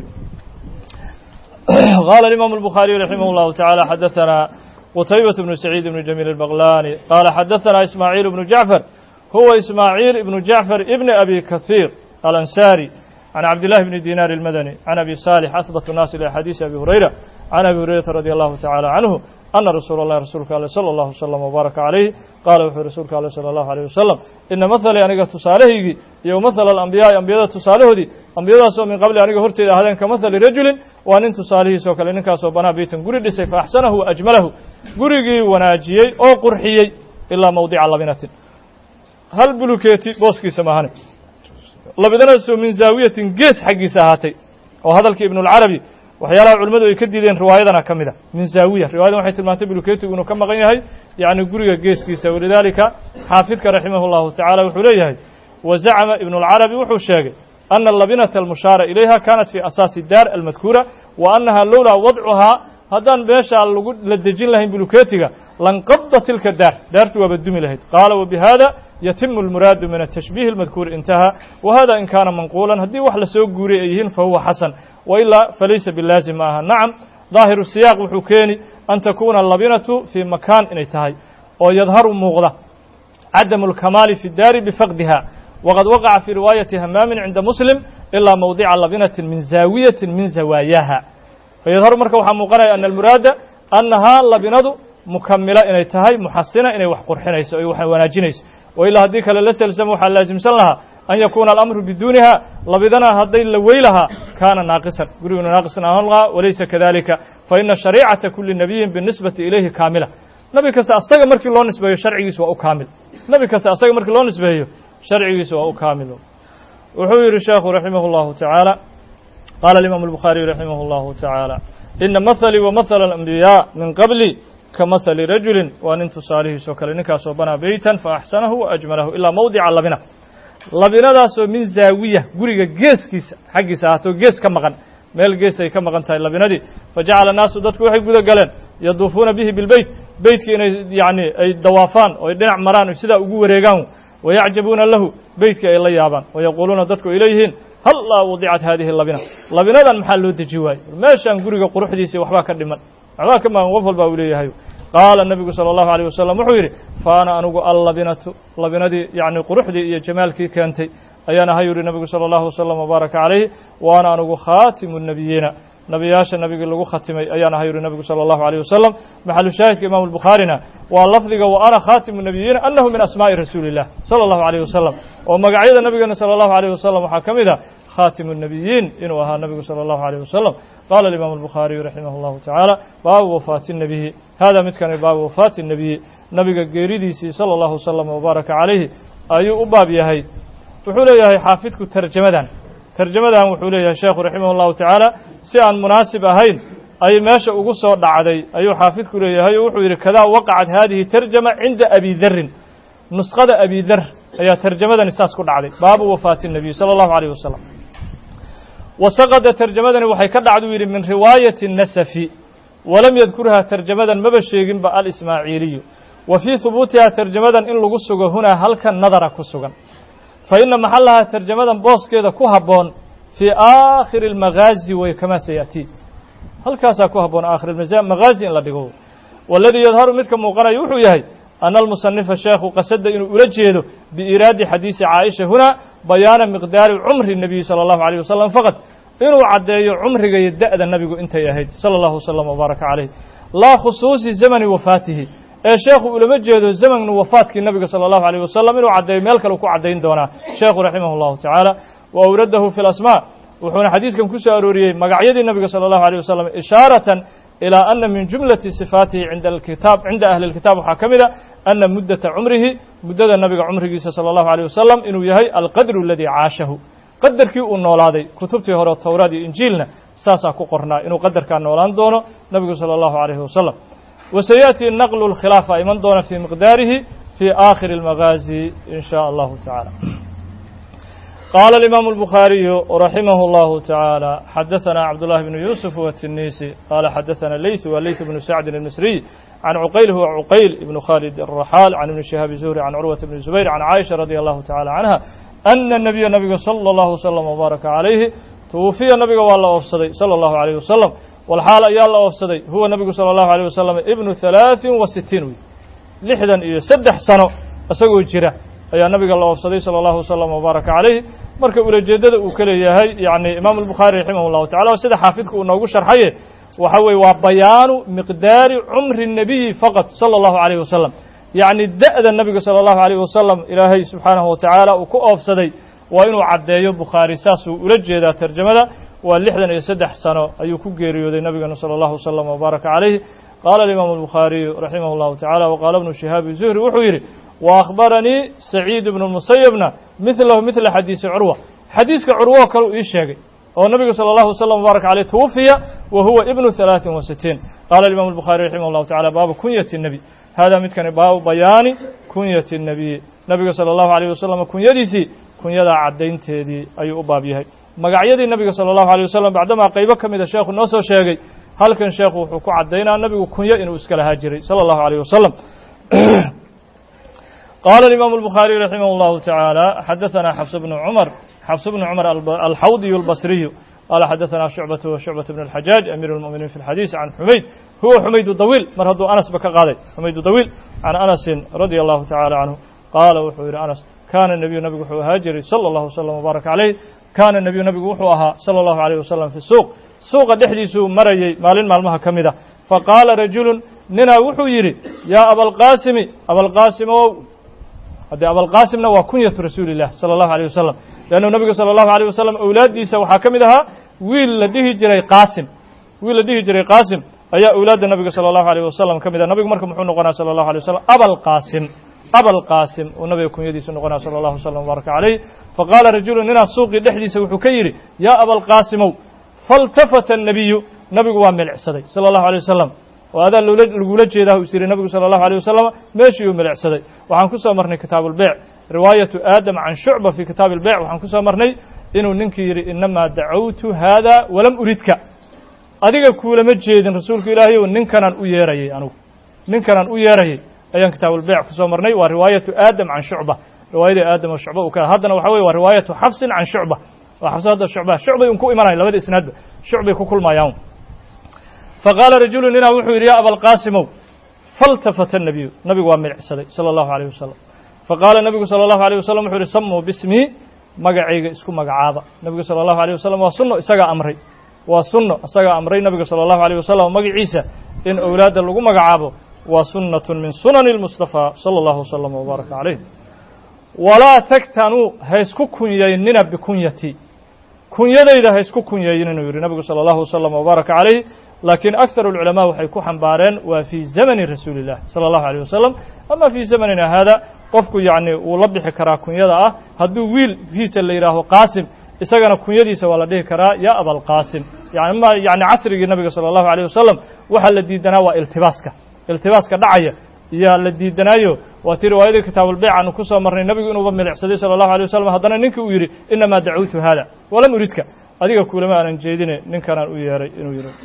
qaala alimaamu albukhaariyu raximah allahu tacaala xadaثana qutaybat bnu saciid ibnu jamiil albaqlani qaala xadaثana ismaaciil ibnu jacfar huwa ismaaciil ibnu jacfar ibni abi kathiir alansaari عن عبد الله بن دينار المدني عن أبي صالح أثبت الناس إلى حديث أبي هريرة عن أبي هريرة رضي الله تعالى عنه أن رسول الله رسولك الله صلى الله عليه وسلم وبارك عليه قال وفي رسولك الله صلى الله عليه وسلم إن مثل أنك تصالحه يوم مثل الأنبياء أنبياء تصالحه دي أنبياء سو من قبل أنك هرتي هذا كمثل رجل وأن تصالحه سو كلنك سو بنا بيت قرد سيف أحسنه وأجمله قرقي وناجيي أو قرحيي إلا موضع لبنة هل بلوكيتي بوسكي سماهاني labidanaasoo min zaawiyatin gees xaggiisa ahaatay oo hadalkii ibnulcarabi waxyaalaha culimmadu ay ka diideen riwaayadana ka mid a min zaawiya riwayadan waxay tilmaantay buluketigu inuu ka maqan yahay yacni guriga geeskiisa walidaalika xaafidka raximahu llahu tacala wuxuu leeyahay wa zacama ibnulcarabi wuxuu sheegay ana alabinata almushaara ilayha kanat fii asaasi daar almadkuura wa annaha lowlaa wadcuhaa haddaan meeshaa lagu la dejin lahayn buluketiga lanqabda tilka daar daartu waaba dumi lahayd qaala wabihada yatimu almuraadu min atashbiih almadkuur intaha wahada in kaana manquulan haddii wax lasoo guuriyay ay yihiin fahuwa xasan wailaa falaysa bilaazim ma aha nacam daahiru siyaaq wuxuu keeni an takuuna alabinatu fii makaan inay tahay oo yadharu muuqda cadamu alkamaali fi daari bifaqdiha waqad waqaca fii riwaayati hamaamin cinda muslim ilaa mawdica labinatin min zaawiyatin min zawaayaha fayadharu marka waxaa muuqanaya ana almuraada annahaa labinadu mukamila inay tahay muxasina inay wax qurxinayso ay wax wanaajinayso وإلا هدي كلا لسلسم وحا لازم سلها أن يكون الأمر بدونها لبدنا هدي لويلها كان ناقصا قلنا ناقصا أهلها وليس كذلك فإن شريعة كل نبي بالنسبة إليه كاملة نبي كسا أصدق مركي الله نسبه شرعي سواء كامل نبي كسا أصدق مركي الله نسبه شرعي سواء كامل وحوير الشيخ رحمه الله تعالى قال الإمام البخاري رحمه الله تعالى إن مثلي ومثل الأنبياء من قبلي كمثل رجل وأن تصالحه سوكل نكاس وبنى بيتا فأحسنه وأجمله إلا موضع اللبنة لبنة داسو من زاوية قريقا جيس كيس حقي ساعته جيس كمغن ميل جيس أي كمغن تاي اللبنة دي فجعل الناس دتكو حق بدا قالن يضوفون به بالبيت بيت كي يعني أي دوافان ويدنع مران وسدا أقوى ريقان ويعجبون له بيت كي الله يابان ويقولون دتكو إليهن hallaa wadicat haadihi labina labinadan maxaa loo deji waaye meeshaan guriga quruxdiisii waxbaa ka dhiman waxbaa ka maan qof walbaa uu leeyahay qaala nabigu sala allahu alayh wasalam wuxuu yidhi faana anugu allabinatu labinadii yacni quruxdii iyo jamaalkii keentay ayaan ahay yidhi nabigu sala allahu wasalam wabaaraka calayhi waana anugu khaatimu nabiyiina nabiyaasha nabigii lagu khatimay ayaan ahay yidhi nabigu sala allahu alayh wasalam maxalu shaahidka imaamu albukhaarina waa lafdiga wa ana khaatimu nabiyiina annahu min asmaa'i rasuuli illah sala allahu alayh wasalam oo magacyada nabigeena sala allahu alayh wasalam waxaa ka mid a خاتم النبيين إنه أها النبي صلى الله عليه وسلم قال الإمام البخاري رحمه الله تعالى باب وفاة النبي هذا متكن باب وفاة النبي نبي قيريديسي صلى الله وسلم وبارك عليه أي أباب يهي وحولي يهي حافظك ترجمدان ترجمدان وحولي يا شيخ رحمه الله تعالى سيان مناسب هين أي ماشا أقصى دعدي أي حافظك يهي وحولي كذا وقعت هذه ترجمة عند أبي ذر نسخة أبي ذر أي ترجمدان استاس كل عليه باب وفاة النبي صلى الله عليه وسلم وسقط ترجمة وحي كدعدو من رواية النسفي ولم يذكرها ترجمة مبشيغن بالإسماعيلي وفي ثبوتها ترجمة إن لغسق هنا هل كان نظر كسقا فإن محلها ترجمة بوس كذا كهبون في آخر المغازي وكما سيأتي هل كاسا كهبون آخر المغازي إن لدقوه والذي يظهر متك موقنا يوحو أن المصنف الشيخ قصد إنه أرجيه بإراد حديث عائشة هنا بيان مقدار عمر النبي صلى الله عليه وسلم فقط إنه عدى عمر يدأ النبي انت يهيد صلى الله وسلم وبارك عليه لا خصوص زمن وفاته الشيخ لما جهد زمن وفاة النبي صلى الله عليه وسلم إنه عدى مالك لو عدين دونا الشيخ رحمه الله تعالى وأورده في الأسماء وحون حديث كم كسر أروريه مقعيد النبي صلى الله عليه وسلم إشارة إلى أن من جملة صفاته عند الكتاب عند أهل الكتاب حكمنا أن مدة عمره مدة النبي عمره صلى الله عليه وسلم إنه يهي القدر الذي عاشه قدر كي النولادي كتبته هو التوراة إنجيلنا ساسا كقرنا إنه قدر كان نولان دونه نبي صلى الله عليه وسلم وسيأتي النقل الخلافة أيمن دون في مقداره في آخر المغازي إن شاء الله تعالى قال الإمام البخاري رحمه الله تعالى حدثنا عبد الله بن يوسف والتنيسي قال حدثنا الليث والليث بن سعد المصري عن عقيل هو عقيل بن خالد الرحال عن ابن شهاب الزهري عن عروة بن الزبير عن عائشة رضي الله تعالى عنها أن النبي النبي صلى الله وسلم وبارك عليه توفي النبي والله أفسدي صلى الله عليه وسلم والحال يا الله أفسدي هو النبي صلى الله عليه وسلم ابن ثلاث وستين لحدا سدح سنة أسقوا الجرة ayaa nabiga la oofsaday sala allahu wasalam wabaaraka calayh marka ulajeedada uu ka leeyahay yacni imaamu albukhaari raximah llahu tacala sida xaafidku uu noogu sharxaye waxa weeye waa bayaanu miqdaari cumri nabiyi faqad sala allahu calayh wasalam yacni da'da nabiga sala allahu calayh wasalam ilaahay subxaanahu watacaala uu ku oofsaday waa inuu caddeeyo bukhaari saasuu ula jeedaa tarjamada waa lixdan iyo saddex sano ayuu ku geeriyooday nabigana sala allahu wasalam wabaaraka calayh qaala alimaamu albukhaariyu raximah llahu tacala waqaala ibnu shihaabi zuhri wuxuu yidhi وأخبرني سعيد بن المسيبنا مثله مثل حديث عروة حديث عروة كانوا يشاقي والنبي صلى الله عليه وسلم وبارك عليه توفي وهو ابن ثلاث وستين قال الإمام البخاري رحمه الله تعالى باب كنية النبي هذا مثل باب بيان كنية النبي النبي صلى الله عليه وسلم كنيديسي كنيدا عدين تيدي أي أبابيها مقعيد النبي صلى الله عليه وسلم بعدما قيبك من الشيخ النصر شاقي هل كان شيخ وحكو عدينا النبي كنية إنه اسكالها جري صلى الله عليه وسلم قال الإمام البخاري رحمه الله تعالى حدثنا حفص بن عمر حفص بن عمر الحوضي البصري قال حدثنا شعبة وشعبة بن الحجاج أمير المؤمنين في الحديث عن حميد هو حميد الطويل مرهد أنس بك قاضي حميد الطويل عن أنس رضي الله تعالى عنه قال وحوير أنس كان النبي نبي وحو هاجري صلى الله وسلم وبارك عليه كان النبي نبي وحوها صلى الله عليه وسلم في السوق سوق دحديسو مريي مالين مالمها كمدة فقال رجل ننا وحو يري يا أبا القاسم أبا القاسم هذا أبا القاسم نوى كنية رسول الله صلى الله عليه وسلم لأنه النبي صلى الله عليه وسلم أولادي سوى حكمدها ويل لديه جري قاسم ويل لديه جري قاسم أي أولاد النبي صلى الله عليه وسلم كمدها النبي مركم محون قنا صلى الله عليه وسلم أبا القاسم أبا القاسم والنبي كنية سنقنا صلى الله عليه وسلم وبارك عليه فقال رجل لنا السوق دحدي سوى حكيري يا أبا القاسم فالتفت النبي نبي وامل عسدي صلى الله عليه وسلم وهذا الولد جيده يصير النبي صلى الله عليه وسلم ماشي يوم العسدي وحن كسر مرني كتاب البيع رواية آدم عن شعبة في كتاب البيع وحن كسر مرني إنه ننكر إنما دعوت هذا ولم أريدك أديك كل مجيد رسولك إلهي وننكر أن أيري أنو ننكر أن أيري أيام كتاب البيع كسر مرني ورواية آدم عن شعبة رواية آدم وشعبة وكان هذا وحوي ورواية حفص عن شعبة وحفصة هذا الشعبة شعبة ينكو إيمانا لبدا إسناد شعبة كل ما يوم فقال رجل لنا وحو يا أبا القاسم فالتفت النبي نبي وامر صلى الله عليه وسلم فقال النبي صلى الله عليه وسلم وحو سموا باسمي مقعيق اسكو مقعابا النبي صلى الله عليه وسلم وصنه إساقا أمري وصنه إساقا أمري النبي صلى الله عليه وسلم مقع عيسى إن أولاد اللغو مقعابه وسنة من سنن المصطفى صلى الله وسلم وبارك عليه ولا تكتنوا هيسكو كنييننا بكنيتي كنيديدا هيسكو كنييننا يري النبي صلى الله وسلم وبارك عليه لكن أكثر العلماء waxay ku xambaareen waa في زمن رسول الله صلى الله عليه وسلم أما في زمننا هذا qofku yani uu la bixi karaa kunyada ah hadduu wiil fiisa la yiraaho qaasim isagana kunyadiisa waa la dhihi karaa ya abal qaasim yani ma yani casrigii nabiga صلى الله عليه وسلم waxa la diidanaa waa iltibaaska iltibaaska dhacaya iyo la diidanayo waa tii riwaayada kitaabul bay'a aanu ku soo marnay nabigu inuu milicsaday صلى الله عليه وسلم haddana ninkii uu yiri inama da'utu hada wala muridka adiga kulama aanan jeedine ninkan uu yeeray inuu yiri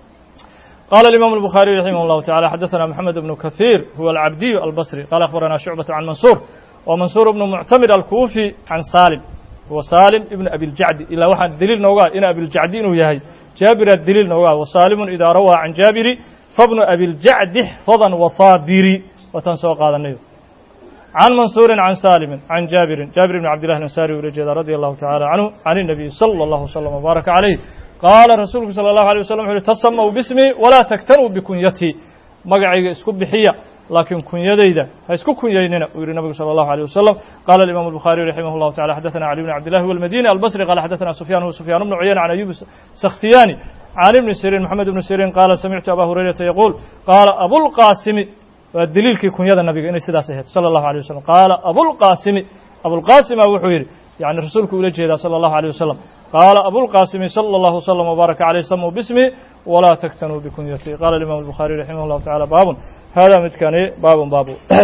قال الإمام البخاري رحمه الله تعالى حدثنا محمد بن كثير هو العبدي البصري قال أخبرنا شعبة عن منصور ومنصور بن معتمر الكوفي عن سالم هو سالم ابن أبي الجعد إلا واحد دليل نوغا إن أبي الجعد إنه يهي جابر الدليل نوغا وسالم إذا روى عن جابر فابن أبي الجعد حفظا وصابري وتنسوق هذا النبي عن منصور عن سالم عن جابر جابر بن عبد الله الأنصاري ورجال رضي الله تعالى عنه عن النبي صلى الله عليه وسلم وبارك عليه قال رسولك صلى الله عليه وسلم تسموا باسمي ولا تكتنوا بكنيتي مقعي اسكو بحية لكن كنيديدا اسكو كنييننا ويري النبي صلى الله عليه وسلم قال الإمام البخاري رحمه الله تعالى حدثنا علي بن عبد الله والمديني البصري قال حدثنا سفيان وسفيان بن عيينة عن أيوب سختياني عن ابن سيرين محمد بن سيرين قال سمعت أبا هريرة يقول قال أبو القاسم والدليل كي كنيدا النبي إن سداسه صلى الله عليه وسلم قال أبو القاسم أبو القاسم أبو حويري يعني رسولك ولجه صلى الله عليه وسلم قال أبو القاسم صلى الله وسلم وبارك عليه سموا باسمه ولا تكتنوا بكنيته قال الإمام البخاري رحمه الله تعالى باب هذا متكاني باب باب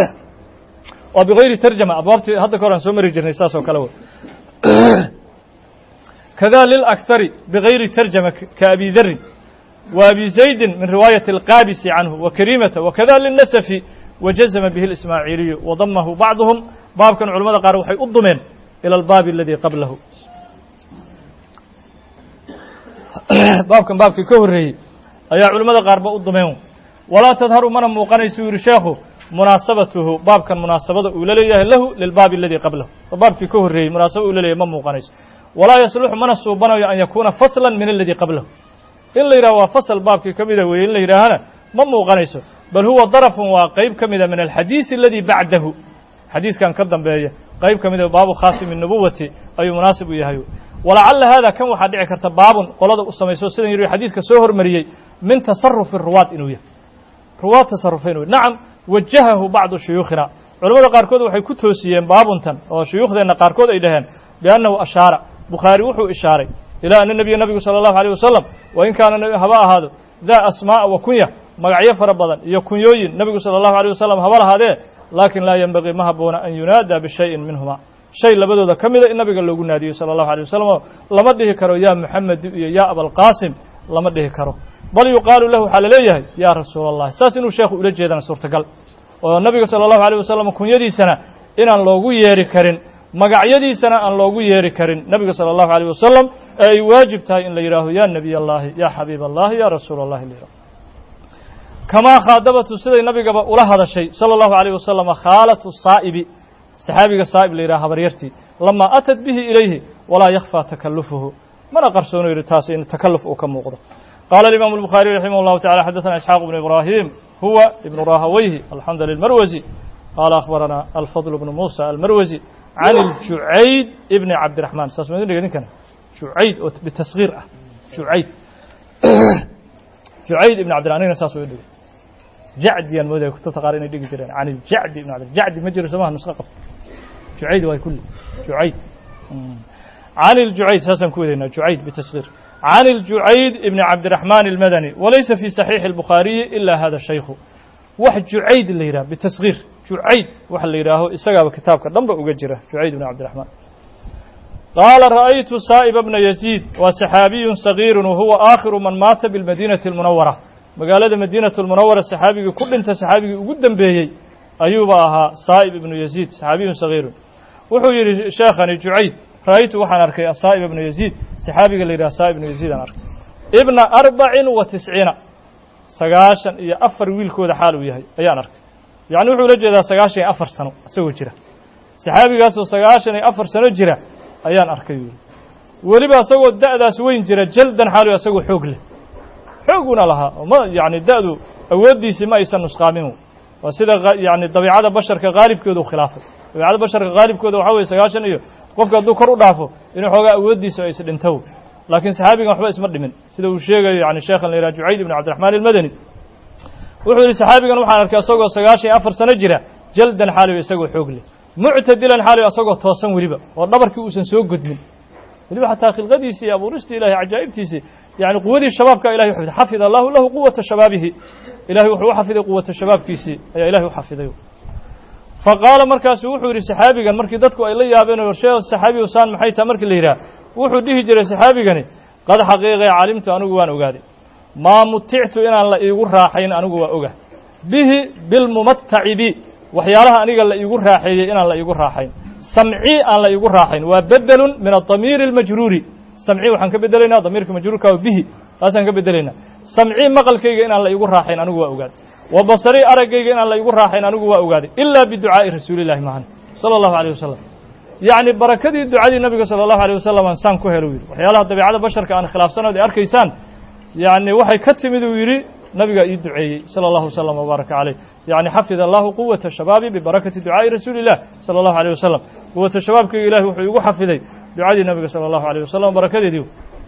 وبغير ترجمة أبواب هذا كوران سومري جرنساس وكلو كذا للأكثر بغير ترجمة كأبي ذر وأبي زيد من رواية القابس عنه وكريمة وكذا للنسف وجزم به الإسماعيلي وضمه بعضهم باب كان علماء قالوا حي أضمن إلى الباب الذي قبله baabkan baabkii ka horreeyey ayaa culimmada qaarba u dumeen walaa tadharu mana muuqanayso yiri sheekhu munaasabatuhu baabkan munaasabada uu la leeyahay lahu lilbaabi alladii qablahu baabkii ka horreeyey munaasabada uu la leeyahay ma muuqanayso walaa yasluxu mana suubanayo an yakuuna faslan min alladii qablahu in la yidhaha waa fasal baabkii ka mida weeye in la yidhaahana ma muuqanayso bal huwa darafun waa qayb ka mida min alxadiisi aladii bacdahu xadiiskan ka dambeeya qayb ka mida baabu khaatimi nubuwati ayuu munaasib u yahay ولعل هذا كم واحد دعي كرت باب قلده السميسو سيدنا يروي حديث كسوهر مريي من تصرف الرواة إنوية رواة تصرفين نعم وجهه بعض شيوخنا علماء قاركود وحي كتوسيين بابنتن وشيوخ ذينا قاركود إلهن بأنه أشار بخاري وحو إشاري إلى أن النبي النبي صلى الله عليه وسلم وإن كان هباء هذا ذا أسماء وكنية مقعية فربضا يكنيوين النبي صلى الله عليه وسلم هبار هذا لكن لا ينبغي مهبون أن ينادى بشيء منهما شيء لبدودا كميدا النبي قال له قلنا صلى الله عليه وسلم لما ديه كرو يا محمد يا أبا القاسم لما ديه كرو بل يقال له حلليه يا رسول الله ساس إنه شيخ إلى جيدان سورة قل والنبي صلى الله عليه وسلم كن يدي سنة إن أن لوغو يري كرين مقع يدي سنة أن لوغو يري كرين النبي صلى الله عليه وسلم أي واجب تاي إن ليراه يا نبي الله يا حبيب الله يا رسول الله ليراه كما خاطبت سيدنا النبي قبل ولا هذا الشيء صلى الله عليه وسلم خالة الصائب صحابي الصائب اللي راها بريرتي لما أتت به إليه ولا يخفى تكلفه من قرصون يرتاس إن التكلف أو موقضة قال الإمام البخاري رحمه الله تعالى حدثنا إسحاق بن إبراهيم هو ابن راهويه الحمد لله المروزي قال أخبرنا الفضل بن موسى المروزي عن الجعيد ابن عبد الرحمن ساسمين كان جعيد بالتصغير جعيد جعيد ابن عبد الرحمن ساسو يدو جعد ينموذج كتب تقارين يدق جرين عن الجعد ابن عبد الجعد مجرى سماه نسخة قبط جعيد وهي كله جعيد عن الجعيد ساسم كويدنا جعيد بتصغير عن الجعيد ابن عبد الرحمن المدني وليس في صحيح البخاري إلا هذا الشيخ واحد جعيد اللي يراه بتصغير جعيد واحد اللي يراه إسقى بكتابك ضمن وجره جعيد بن عبد الرحمن قال رأيت سائب بن يزيد وصحابي صغير وهو آخر من مات بالمدينة المنورة مقالة مدينة المنورة الصحابي كل انت صحابي قدام به أيوب أها سائب بن يزيد صحابي صغير وحو يري شيخني جعيد ra'aytu waxaan arkay asaa'ib ibnu yaziid saxaabiga la yidhaha saa'ib ibnu yaziid aan arkay ibna arbacin wa tisciina sagaashan iyo afar wiilkooda xaal uu yahay ayaan arkay yacni wuxuu la jeedaa sagaashan iyo afar sano isagoo jira saxaabigaasoo sagaashan iyo afar sano jira ayaan arkay yuri weliba isagoo da'daas weyn jira jaldan xaal isagoo xoog leh xooguna lahaa ma yacni da'du awooddiisii ma aysan nusqaamin waa sida yacni dabiicada basharka qaalibkooda u khilaafay dabiicada basharka qaalibkooda waxaa weye sagaashan iyo qofka hadduu kor u dhaafo inuu xoogaa awooddiisa ay isdhintow laakiin saxaabigan waxba isma dhimin sida uu sheegayo yani sheekhan la yidhaha jucayd ibn cabdiraxmaan almadani wuxuu yidhi saxaabigan waxaan arkay isagoo sagaashan iyo afar sano jira jaldan xaaliyo isagoo xoog leh muctadilan xaaliyo isagoo toosan weliba oo dhabarkii uusan soo godmin weliba xataa khilqadiisii iyo abuuristii ilahay cajaa'ibtiisii yani quwadii shabaabka ilahay u xafiday xafida allahu lahu quwata shabaabihi ilahay wuxuu u xafiday quwata shabaabkiisii ayaa ilahay u xafiday faqaala markaasu wuxuu yidhi saxaabigan markii dadku ay la yaabeen shee saxaabiyu saan maxay tahay markii la yidhaha wuxuu dhihi jiray saxaabigani qad xaqiiqee calimtu anigu waan ogaaday maa mutictu inaan la iigu raaxayn anigu waa oga bihi bilmumattaci bi waxyaalaha aniga la iigu raaxeeyey inaan la iigu raaxayn samcii aan la iigu raaxayn waa bedelun min adamiiri almajruuri samcii waxaan ka bedelaynaa damiirka majruurka bihi taasaan ka bedelaynaa samcii maqalkayga inaan la iigu raaxayn anigu waa ogaaday wa basarii araggayga inaan la iigu raaxayn anigu waa ogaaday ilaa biducaa'i rasuulillahi mahan sala allahu alayh wasalam yacni barakadii ducadii nabiga sala allahu alayh wasalam aan saan ku helo yidhi waxyaalaha dabiicada basharka aan khilaafsanood ay arkaysaan yacni waxay ka timid uu yidhi nabigaa ii duceeyey sala allahu wasalam wabaaraka caleyh yacni xafida allahu quwata shabaabi bibarakati ducaa'i rasuuli illah sala allahu alayh wasalam quwata shabaabkayga ilahi wuxuu igu xafiday ducadii nabiga sala allahu alayh wasalam barakadeedii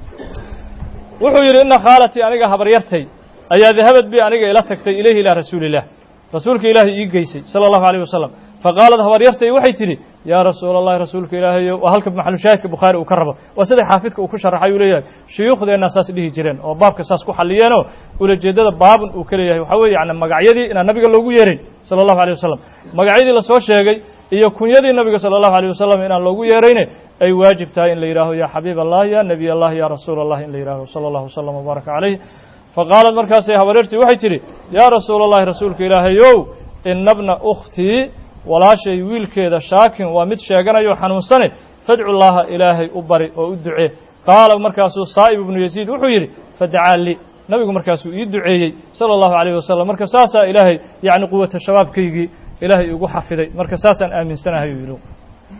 wuxuu yidhi ina khaalatii aniga habaryartay ayaa dahabad bi aniga ila tagtay ilayhi ilaa rasuuli illah rasuulka ilaahay ii geysay sala allahu alayh wasalam faqaalad habaryartay waxay tidhi yaa rasuula allahi rasuulka ilaahayo waa halka maxalu shaahidka bukhaari uu ka rabo waa sida xaafidka uu ku sharaxay uu leeyahay shuyuukhdeenna saas dhihi jireen oo baabka saas ku xalliyeenoo ulajeeddada baabun uu ka leeyahay waxaa weeye yani magacyadii inaan nabiga loogu yeerayn sala allahu alayh wasalam magacyadii lasoo sheegay iyo kunyadii nabiga sala allahu alayh wasalam inaan loogu yeerayne ay waajib tahay in la yidhaaho yaa xabiib allah ya nebiy allah ya rasuula allah in la yidhaaho sala allahu wasalam wabaaraka calayh faqaalad markaasay habaryartii waxay tidhi yaa rasuula allahi rasuulka ilaahayow ina bna ukhtii walaashay wiilkeeda shaakin waa mid sheeganayo xanuunsane fadcu llaaha ilaahay u bari oo u ducee qaala markaasuu saa'ib ibnu yaziid wuxuu yidhi fadacaa lii nabigu markaasuu ii duceeyey sala allahu alayh wasalam marka saasaa ilaahay yacni quwata shabaabkaygii ilaahay igu xafiday marka saasaan aaminsanahay uu yidhi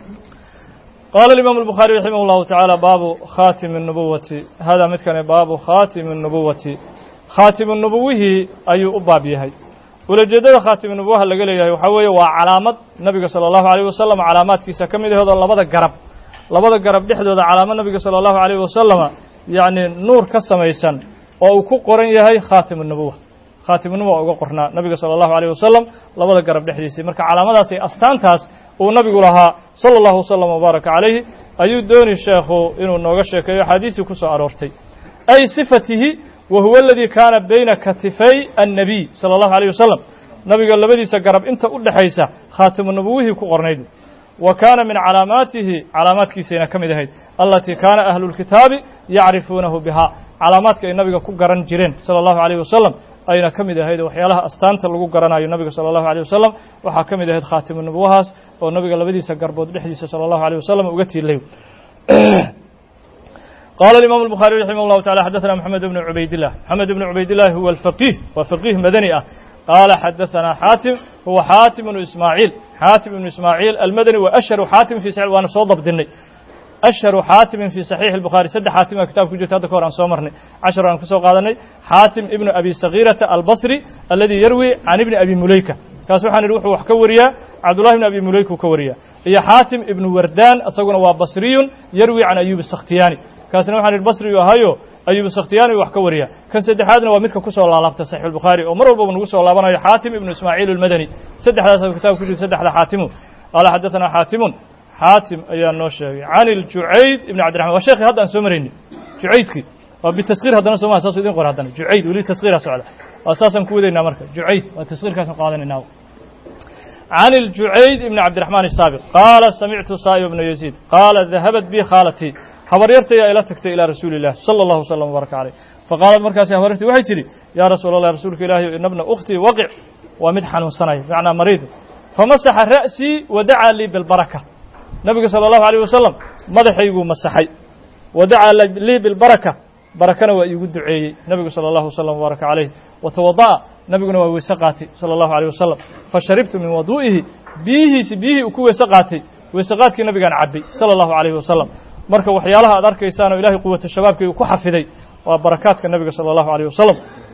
qaala alimaamu albukhaari raximah llahu tacaala baabu khaatimi nubuwati haadaa midkani baabu khaatimi nubuwati khaatimu nubuwihii ayuu u baab yahay ulajeeddada khaatimi nubuwaha laga leeyahay waxaa weeye waa calaamad nabiga sala allahu alayh wasalam calaamaadkiisa ka mid aheedoo labada garab labada garab dhexdooda calaamad nabiga sala allahu alayh wasalama yacni nuur ka samaysan oo uu ku qoran yahay khaatimu nubuwa khaatimu nubuwa uga qornaa nabiga sala allahu alayh wasalam labada garab dhexdiisii marka calaamadaas iyo astaantaas uu nabigu lahaa sala allahu wasalam wabaaraka calayhi ayuu dooni sheekhu inuu nooga sheekeeyo axaadiistii ku soo aroortay ay sifatihi wa huwa aladii kaana bayna katifay annabiy sala allahu alayh wasalam nabiga labadiisa garab inta u dhexaysa khaatimu nubuwihii ku qornayd wa kaana min calaamaatihi calaamaadkiisayna ka mid ahayd allatii kaana ahlulkitaabi yacrifuunahu bihaa calaamaadka ay nabiga ku garan jireen sala allahu alayh wasalam ayna ka mid ahayd waxyaalaha astaanta lagu garanayo nabiga sala allahu alayh wasalam waxaa ka mid ahayd khaatimu nubuwahaas oo nabiga labadiisa garbood dhexdiisa sala allahu alayh wasalam uga tiilay قال الإمام البخاري رحمه الله تعالى حدثنا محمد بن عبيد الله محمد بن عبيد الله هو الفقيه وفقيه مدني قال حدثنا حاتم هو حاتم بن إسماعيل حاتم بن إسماعيل المدني وأشهر حاتم في صحيح وأنا صوب الدني أشهر حاتم في صحيح البخاري سد حاتم كتاب كجت هذا كوران صومرني عشر عن كسو قادني حاتم ابن أبي صغيرة البصري الذي يروي عن ابن أبي مليكة كاسوحان يروح وحكوريا عبد الله بن أبي مليكة كوريا هي حاتم ابن وردان أصغنا وبصري يروي عن أيوب السختياني kaasna waxaan albasri ahayo ayub sakhtiyaani wax ka wariya kan saddexaadna waa midka ku soo laalaabta sahih al-bukhari oo mar walba nagu soo laabanayo xaatim ibn ismaaciil al-madani saddexdaas kitaab ku jira saddexda xaatimu qala hadathana xaatimun xaatim ayaa noo sheegay aan al-ju'ayd ibn abdurrahman wa sheekhi hadda aan soo marayni ju'aydki waa bi tasghir haddana soo ma asaas idin qor haddana ju'ayd wali tasghir socda asaasan ku wadayna marka ju'ayd waa tasghirkaas qaadanayna عن الجعيد بن عبد الرحمن السابق قال سمعت صائب بن يزيد قال ذهبت بي خالتي habaryartay ila tagtay ila rasuulillaah sallallahu alayhi wasallam baraka alayh faqaalad markaas habaryartay waxay tiri ya rasuulallah rasuulka ilaahay inabna ukhti waqi wa mid xanuunsanay macna mariid famasaha ra'si wa da'a li bil baraka nabiga sallallahu alayhi wasallam madaxayguu masaxay wadacaa lii bilbaraka barakana waa iigu duceeyey nabigu sala allahu wasalam wabaaraka calayh watawada'a nabiguna waa weyse qaatay sala allahu alayh wasalam fasharibtu min waduu'ihi biyihiisi biyihii uu ku weyse qaatay weyse qaadkii nabigaan cabbay sala allahu alayhi wasalam marka waxyaalaha aad arkaysaan oo ilahay quwata shabaabkaygu ku xafiday waa barakaadka nabiga sala allahu alayh wasalam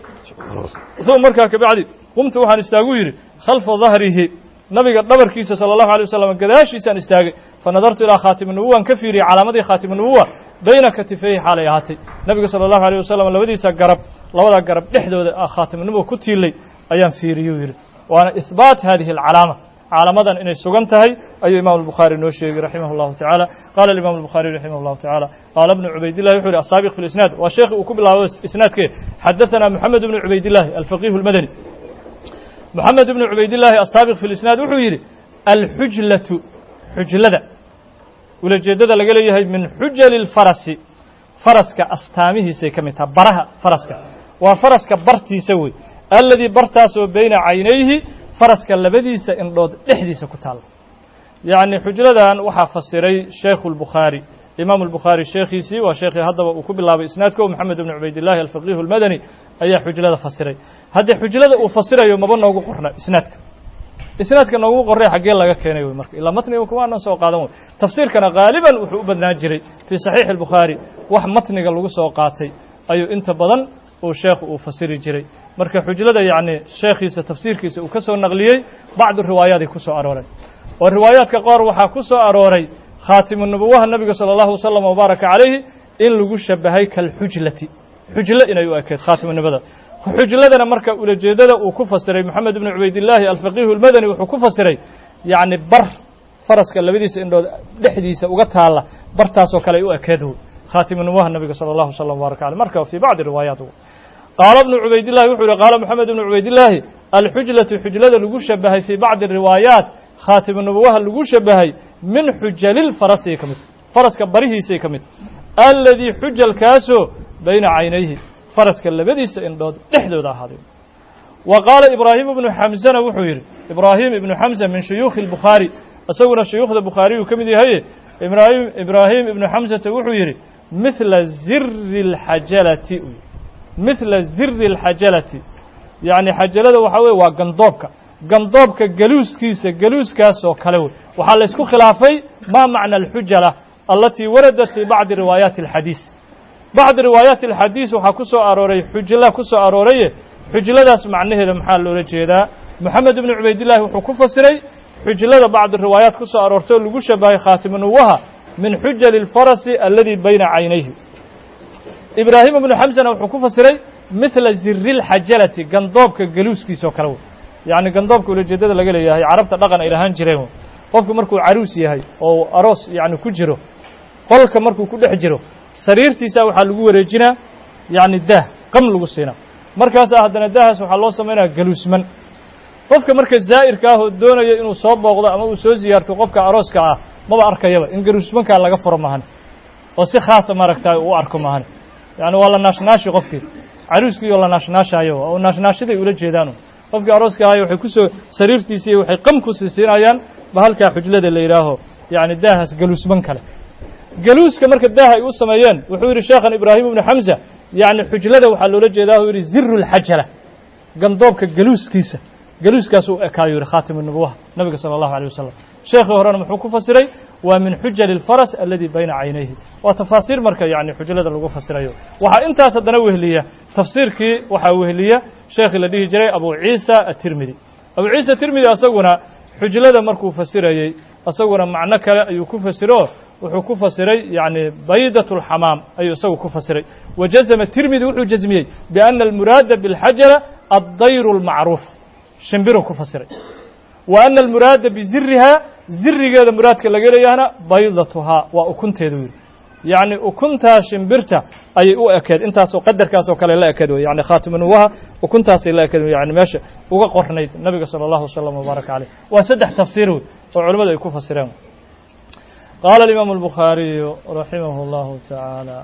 uma markaa kabacdi qumtu waxaan istaaguu yidhi khalfa dahrihi nabiga dhabarkiisa sala allahu alay wasalam gadaashiisaan istaagay fa nadartu ilaa khaatimanubuwan ka fiiriyey calaamadii khaatimanubuwa bayna katifayhi xaalay ahaatay nabiga sala allahu alayh wasalam labadiisa garab labada garab dhexdooda khaatimanubuwa ku tiilay ayaan fiiriyuu yidhi waana ihbaat hadihi alcalaama calaamadan inay sugan tahay ayuu imam albukhaari noo sheegay raximah allahu tacaala qaala alimam albukhaari raximah allahu tacaala qaala ibnu cubaydillahi wuxuu yihi asaabiq fi lisnaad waa sheekhi uu ku bilaabo isnaadkee xadaثana moxamed ibnu cubaydillahi alfaqihu اlmadani moxamed ibnu cubaydillahi asaabiq fi lisnaad wuxuu yidhi alxujlatu xujlada ulajeedada laga leeyahay min xujali اlfarasi faraska astaamihiisay ka mid taha baraha faraska waa faraska bartiisa wey aladii bartaasoo bayna caynayhi faraska labadiisa indhood dhexdiisa ku taalla yacni xujladan waxaa fasiray sheekhu اlbukhaari imaamu albukhaari sheekhiisii waa sheekhii haddaba uu ku bilaabay isnaadka moxamed ibnu cubaydillahi alfaqihu اlmadani ayaa xujlada fasiray haddii xujlada uu fasirayo maba noogu qorna isnaadka isnaadka noogu qorray xaggee laga keenay wey marka ilaa matniga kumaanan soo qaadan wey tafsiirkana haaliban wuxuu u badnaan jiray fii saxiixi اlbukhaari wax matniga lagu soo qaatay ayuu inta badan uu sheekhu uu fasiri jiray marka xujlada yacni sheekhiisa tafsiirkiisa uu ka soo naqliyey bacdu riwaayaaday ku soo arooreen oo riwaayaadka qaar waxaa ku soo arooray khaatimu nubuwaha nabiga sala allahu wasalam wabaaraka calayhi in lagu shabahay kalxujlati xujlo inay u ekeed khaatimnimada xujladana marka ulajeedada uu ku fasiray moxamed ibnu cubaydillaahi alfaqihu اlmadani wuxuu ku fasiray yacni bar faraska labadiisa indhood dhexdiisa uga taalla bartaasoo kale ay u ekeed wey khaatimu nubuwaha nabiga sala allahu wasalam wabaraka caleyh marka fii bacdi riwaayaat qaala ibnu cubaydillahi wuxuu yihi qaala moxamed ibnu cubaydillaahi alxujlatu xujlada lagu shabahay fii bacdi riwaayaat khaatimu nubuwaha lagu shabahay min xujalilfarasay ka mid faraska barihiisay ka mid aladii xujalkaasoo bayna caynayhi faraska labadiisa indhood dhexdooda ahaaday wa qaala ibraahim ibnu xamzana wuxuu yidhi ibraahim ibnu xamza min shuyuukhi اlbukhaari isaguna shuyuukhda bukhaariyuu ka mid yahaye ibraahim ibraahim ibnu xamzata wuxuu yidhi mithla ziri اlxajalati mithla ziri اlxajalati yacni xajalada waxaa weye waa gandoobka gandoobka galuuskiisa galuuskaasoo kale wey waxaa la ysku khilaafay ma macna alxujala alatii waradat fii bacdi riwaayaati alxadiis bacdi riwaayaati alxadiis waxaa ku soo arooray xujla ku soo arooraye xujladaas macnaheeda maxaa loola jeedaa moxamed ibnu cubaydillahi wuxuu ku fasiray xujlada bacdi riwaayaat ku soo aroortay oo lagu shabahay khaatimu nubuwaha min xujali اlfarasi aladii bayna caynayhi ibraahim ibnu xamsana wuxuu ku fasiray mithla ziri اlxajalati gandoobka galuuskiisa oo kale wey yacni gandoobka ulajeedada laga leeyahay carabta dhaqan ay lahaan jireen qofku markuu caruus yahay oo aroos yacni ku jiro qolka markuu ku dhex jiro sariirtiisa waxaa lagu wareejinaa yacni daah qam lagu siinaa markaasaa haddana daahaas waxaa loo samaynaya galuusman qofka marka zaa'irka ah oo doonaya inuu soo booqdo ama uu soo siyaarto qofka arooska ah maba arkayaba in galuusmankaa laga furo maahan oo si khaasa maaragtaa u arko maahan yacni waa la naashnaashi qofkii caruuskiioo la naashnaashaayo oo naashnaashaday ula jeedaan qofkii arooska ahayo waxay ku soo sariirtiisii waxay qam ku siisiinayaan ba halkaa xujlada la yidhaaho yacni daahaas galuusman kale galuuska marka daaha ay u sameeyeen wuxuu yidhi sheekhan ibraahim ibnu xamza yacni xujlada waxaa loola jeedaa uu yidhi ziru lxajala gandoobka galuuskiisa galuuskaas u ekaayo yidhi khaatimu nubuwaha nabiga sala allahu alيh wasalam sheekhii horena muxuu ku fasiray waa min xujali اlfaras aladii bayna caynayhi waa tafaasiir marka yacni xujlada lagu fasirayo waxaa intaas haddana wehliya tafsiirkii waxaa wehliya sheekhii la dhihi jiray abu ciisa atirmidi abu ciisa tirmidi asaguna xujlada markuu fasirayey asaguna macno kale ayuu ku fasiro wuxuu ku fasiray yacni baydat اlxamaam ayuu isagu ku fasiray wajazama tirmidi wuxuu jazmiyey biana almuraada biاlxajala addayru اlmacruuf shimbiruu ku fasiray wa ana almuraada bizirihaa zirigeeda muraadka laga leeyahana baydatuhaa waa ukunteedu yidhi yacni ukuntaa shimbirta ayay u ekeed intaasoo qadarkaasoo kale la ekeed wey yani khaatimu nubuwaha ukuntaasay la ekeed yani meesha uga qornayd nabiga sala allahu wasalam wabaaraka caleyh waa saddex tafsiir wey oo culimmadu ay ku fasireen qaala alimaamu albukhaariyu raximah اllahu tacaala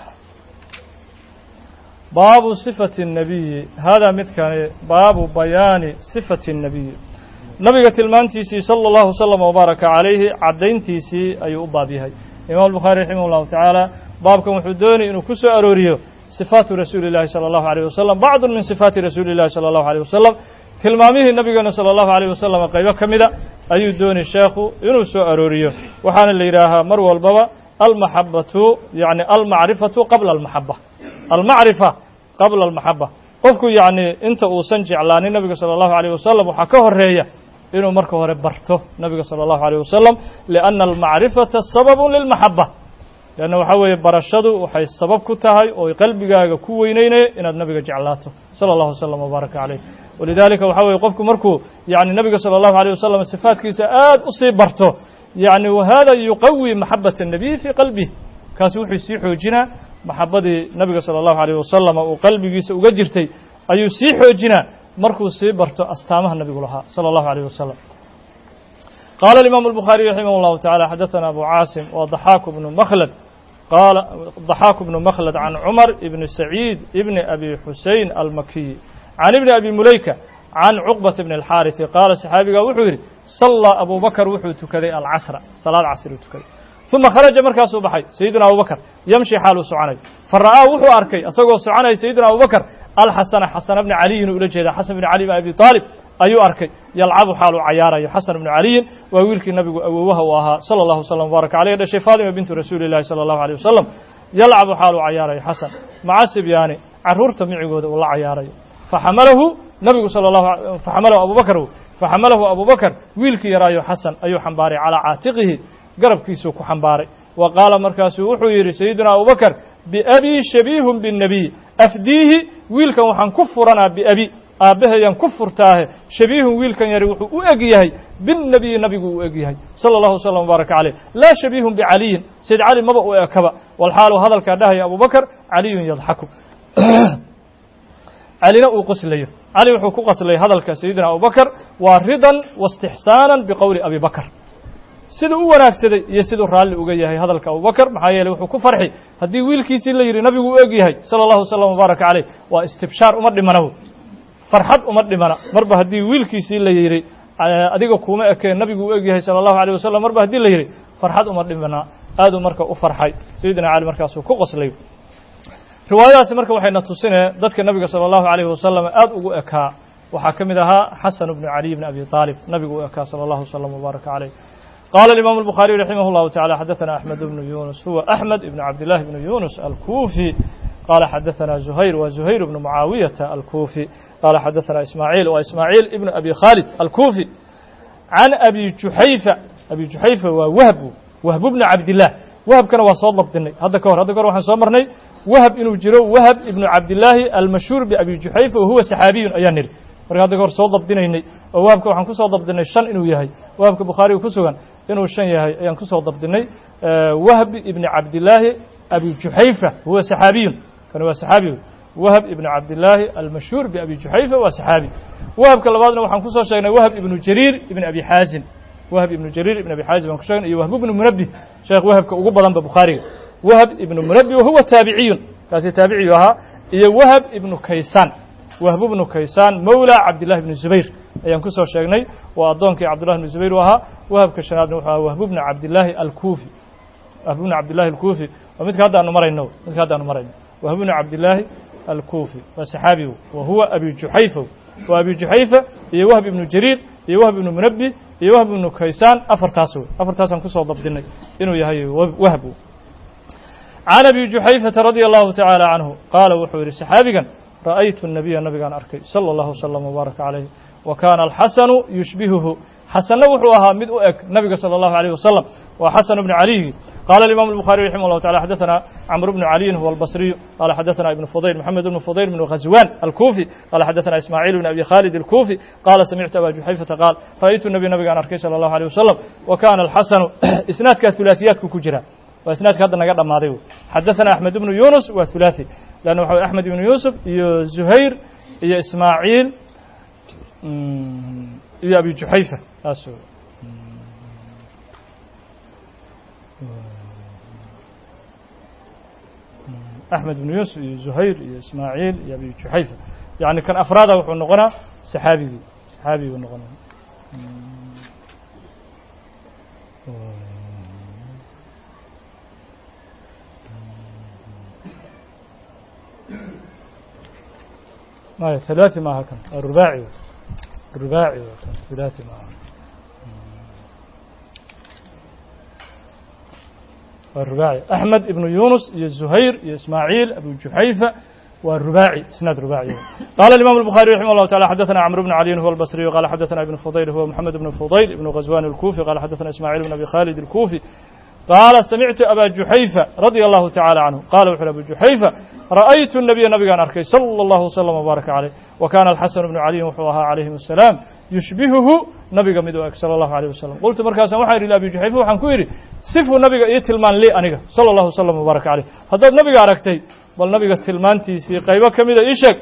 baabu sifati الnabiyi haadaa midkani baabu bayaani sifati الnabiyi nabiga tilmaantiisii sala allahu wasalam wabaaraka calayhi caddayntiisii ayuu u baab yahay imaam الbukhaari raximah الlahu taعaalى baabkan wuxuu doonay inuu ku soo arooriyo صifaatu rasuuli الlahi salى الlahu عalيه wasalam bacdu min صifaati rasuuli الlahi salى الlahu عalيه wasalam tilmaamihii nabigeena salى الlahu عalيه wasalam qaybo ka mida ayuu doonay sheekhu inuu soo arooriyo waxaana la yidhaahaa mar walbaba almaxabatu yani almacrifatu qabla almaxaba almacrifa qabla almaxaba qofku yacni inta uusan jeclaanin nabiga salى الlahu عalيه wasalam waxaa ka horeeya inuu marka hore barto nabiga salى الlahu عalيه wasalam liأnna almacrifata sababu lilmaxaba leanna waxaa weeye barashadu waxay sabab ku tahay oo qalbigaaga ku weyneynaya inaad nabiga jeclaato salى الlahu wasalam wbaaraka calayh walidaalika waxaa weye qofku markuu yani nabiga salى الlahu عalيه wasalam sifaatkiisa aad u sii barto yani wahada yuqawi maxabat الnabiy fii qalbih kaasi wuxuu sii xoojinaa maxabadii nabiga salى الlahu عalيه wasalam uu qalbigiisa uga jirtay ayuu sii xoojinaa markuu sii barto astaamaha nabigu lahaa salى الlahu عalيه wasalam qaala الimam الbukhaariي raximah الlahu taعalى xadaثana abu caasim wa ضaxaaku bnu makhlad qaala ضaxaaku bnu makhlad can cumar ibni saciid ibni abi xusein almakiyi can ibni abi mulayka can cuqbata bni alxaariثi qaala saxaabigaa wuxuu yidhi sallaa abu bakr wuxuu tukaday alcasra salaad casri uu tukaday uma kharaja markaasuu baxay sayidina abubakr yamshi xaaluu soconay fara'aa wuxuu arkay isagoo soconaya sayidina abubakr alxasana xasana bni caliyin uu ula jeedaa xasan bni cali bn abi aalib ayuu arkay yalcabu xaaluu cayaarayo xasan bnu caliyin waa wiilkii nabigu awowaha uu ahaa salى اllahu slm wbaaraka aleyh dhashay faatima bintu rasuuli اllahi salى اllahu alيه wasalam yalcabu xaaluu cayaarayo xasan maca sibyaani caruurta micigooda uu la cayaarayo faxamalahu nabigu salى اlahu faxamalahu abubakr faxamalahu abubakr wiilkii yaraayo xasan ayuu xambaaray calىa caatiqihi garabkiisuu ku xambaaray wa qaala markaasuu wuxuu yidhi sayidina abubakr biabii shabiihun biالnabiy afdiihi wiilkan waxaan ku furanaa biabi aabbahayaan ku furtaahe shabiihun wiilkan yari wuxuu u eg yahay biالnabiyi nabigu u eg yahay salى اllahu wslam wbaaraka caleyh laa shabiihun bicaliyin sayd cali maba u ekaba walxaalu hadalkaa dhahaya abubakr caliyun yadxaku calina uu qoslayo cali wuxuu ku qoslay hadalka sayidina abubakr waa ridan waاstixsaana biqowli abi bakr siduu u wanaagsaday iyo siduu raalli uga yahay hadalka abubakr maxaa yeeley wuxuu ku farxi haddii wiilkiisii la yidhi nabigu u eg yahay salى اllahu wslam wbaaraka caleyh waa istibshaar uma dhimana farxad uma dhimana marba haddii wiilkiisii la yidhi adiga kuuma ekeen nabigu u eg yahay salى الlahu عalيه wasalam marba haddii la yidhi farxad uma dhimana aaduu marka u farxay sayidina cali markaasuu ku qoslay riwaayadaasi marka waxayna tusinee dadka nabiga salى الlahu عalيه wasalam aad ugu ekaa waxaa ka mid ahaa xasan bnu caliy bn abi aalib nabigu u ekaa salى الlahu wslam wbaaraka caleyh qaala الimam الbukhaariي raximah الlahu taعalى xadaثana axmed bnu yunus huwa axmed ibn cabdillahi bnu yunus alkufi qaala xadaثana zuhayr wa zuhayr bnu mucaawiyata alkufi qaala xadaثana ismaaciil wa ismaaciil ibn abi khaalid alkufi can abi juxayfa abi juxayfa waa wahb wahb bna cabdilah wahabkana waa soo dabdinay hadda ka hor hadda kahor waxaan soo marnay wahab inuu jiro wahab ibnu cabdillaahi almashhuur biabi juxayfa wa huwa saxaabiyun ayaan nidhi marka hadda ka hor soo dabdinaynay oo wahabka waxaan ku soo dabdinay shan inuu yahay wahabka bukhaariga ku sugan inuu shan yahay ayaan ku soo dabdinay wahb ibni cabdillaahi abi juxayfa huwa saxaabiyun kani waa saxaabi wahb ibn cabdillaahi almashhuur biabi juxayfa waa saxaabi wahabka labaadna waxaan kusoo sheegnay wahb ibnu jariir ibn abi xaazim wahb ibnu jariir ibn abi xaazim aan ku sheegnay iyo wahb ibnu munabih sheekh wahabka ugu badanba bukhaariga wahb ibnu munabih wahuwa taabiciyun kaasi taabiciyu ahaa iyo wahb ibnu kaysaan wahb ibnu kaysaan mawla cabdillahi bni zubayr ayaan kusoo sheegnay waa addoonkii cabdullahi bni zubayr u ahaa wahabka shanaadna wuxuu ahaa wahb bna cabdillaahi alkufi wahb bna cabdillahi alkufi waa midka hadda aanu marayno midka hadda aanu marayno wahb bna cabdillaahi alkufi waa saxaabigu wa huwa abi juxayfa waa abi juxayfa iyo wahb ibnu jariir iyo wahb ibnu munabih iyo wahb ibnu kaysaan afartaas wey afartaasaan kusoo dabdinay inuu yahay wahbu can abi juxayfata radia allahu tacaala canhu qaala wuxuu yidhi saxaabigan ra'aytu الnabiya nabigaan arkay salى اllahu wslam wbaaraka calayh wa kana alxasanu yushbihuhu xasanna wuxuu ahaa mid u eg nabiga salى اllahu عalيه wasalam waa xasan bnu caliyi qaala الimam الbukhaariي raximah اllahu taعala xadaثana camr bnu caliyin huwa albasriyu qala xadaثana ibnu fudayl moxamed ibnu fudayl bnu ghazwan alkufi qala xadaثana ismaaciil bn abi khalid alkufi qaala samictu aba juxayfata qaal ra'aytu nabiy nabigaan arkay salى اllahu عalيه wasalam wa kana alxasanu isnaadkaa hulaaثiyaadku ku jira waa isnaadka hadda naga dhammaaday xadaثana axmed ibnu yunus waa hulaaثi lanna waxa axmed ibnu yuusuf iyo zuhayr iyo ismaaciil iyo abi juxayfa taas axmed ibnu yuusuf iyo zuhayr iyo ismaaciil iyo abi juxayfa yani kan afraada wuxuu noqonaa saxaabigii saxaabiguu noqonaa ما ثلاثي معها كم الرباعي الرباعي ثلاثي معها الرباعي أحمد ابن يونس الزهير إسماعيل أبو جحيفة والرباعي اسناد رباعي. قال الإمام البخاري رحمه الله تعالى حدثنا عمرو بن علي هو البصري قال حدثنا ابن فضيل هو محمد بن فضيل ابن غزوان الكوفي قال حدثنا إسماعيل بن أبي خالد الكوفي قال سمعت أبا جحيفة رضي الله تعالى عنه قال وحل أبو جحيفة رأيت النبي النبي عن أركي صلى الله وسلم وبارك عليه وكان الحسن بن علي وحوها عليهم السلام يشبهه نبي مدوك صلى الله عليه وسلم قلت مركزا وحير إلى أبي جحيفة وحن كويري صفوا نبي يتلمان لي أنيق صلى الله وسلم وبارك عليه هذا النبي عركتي بل نبي تلمان تيسي قيبة كميدة إيشك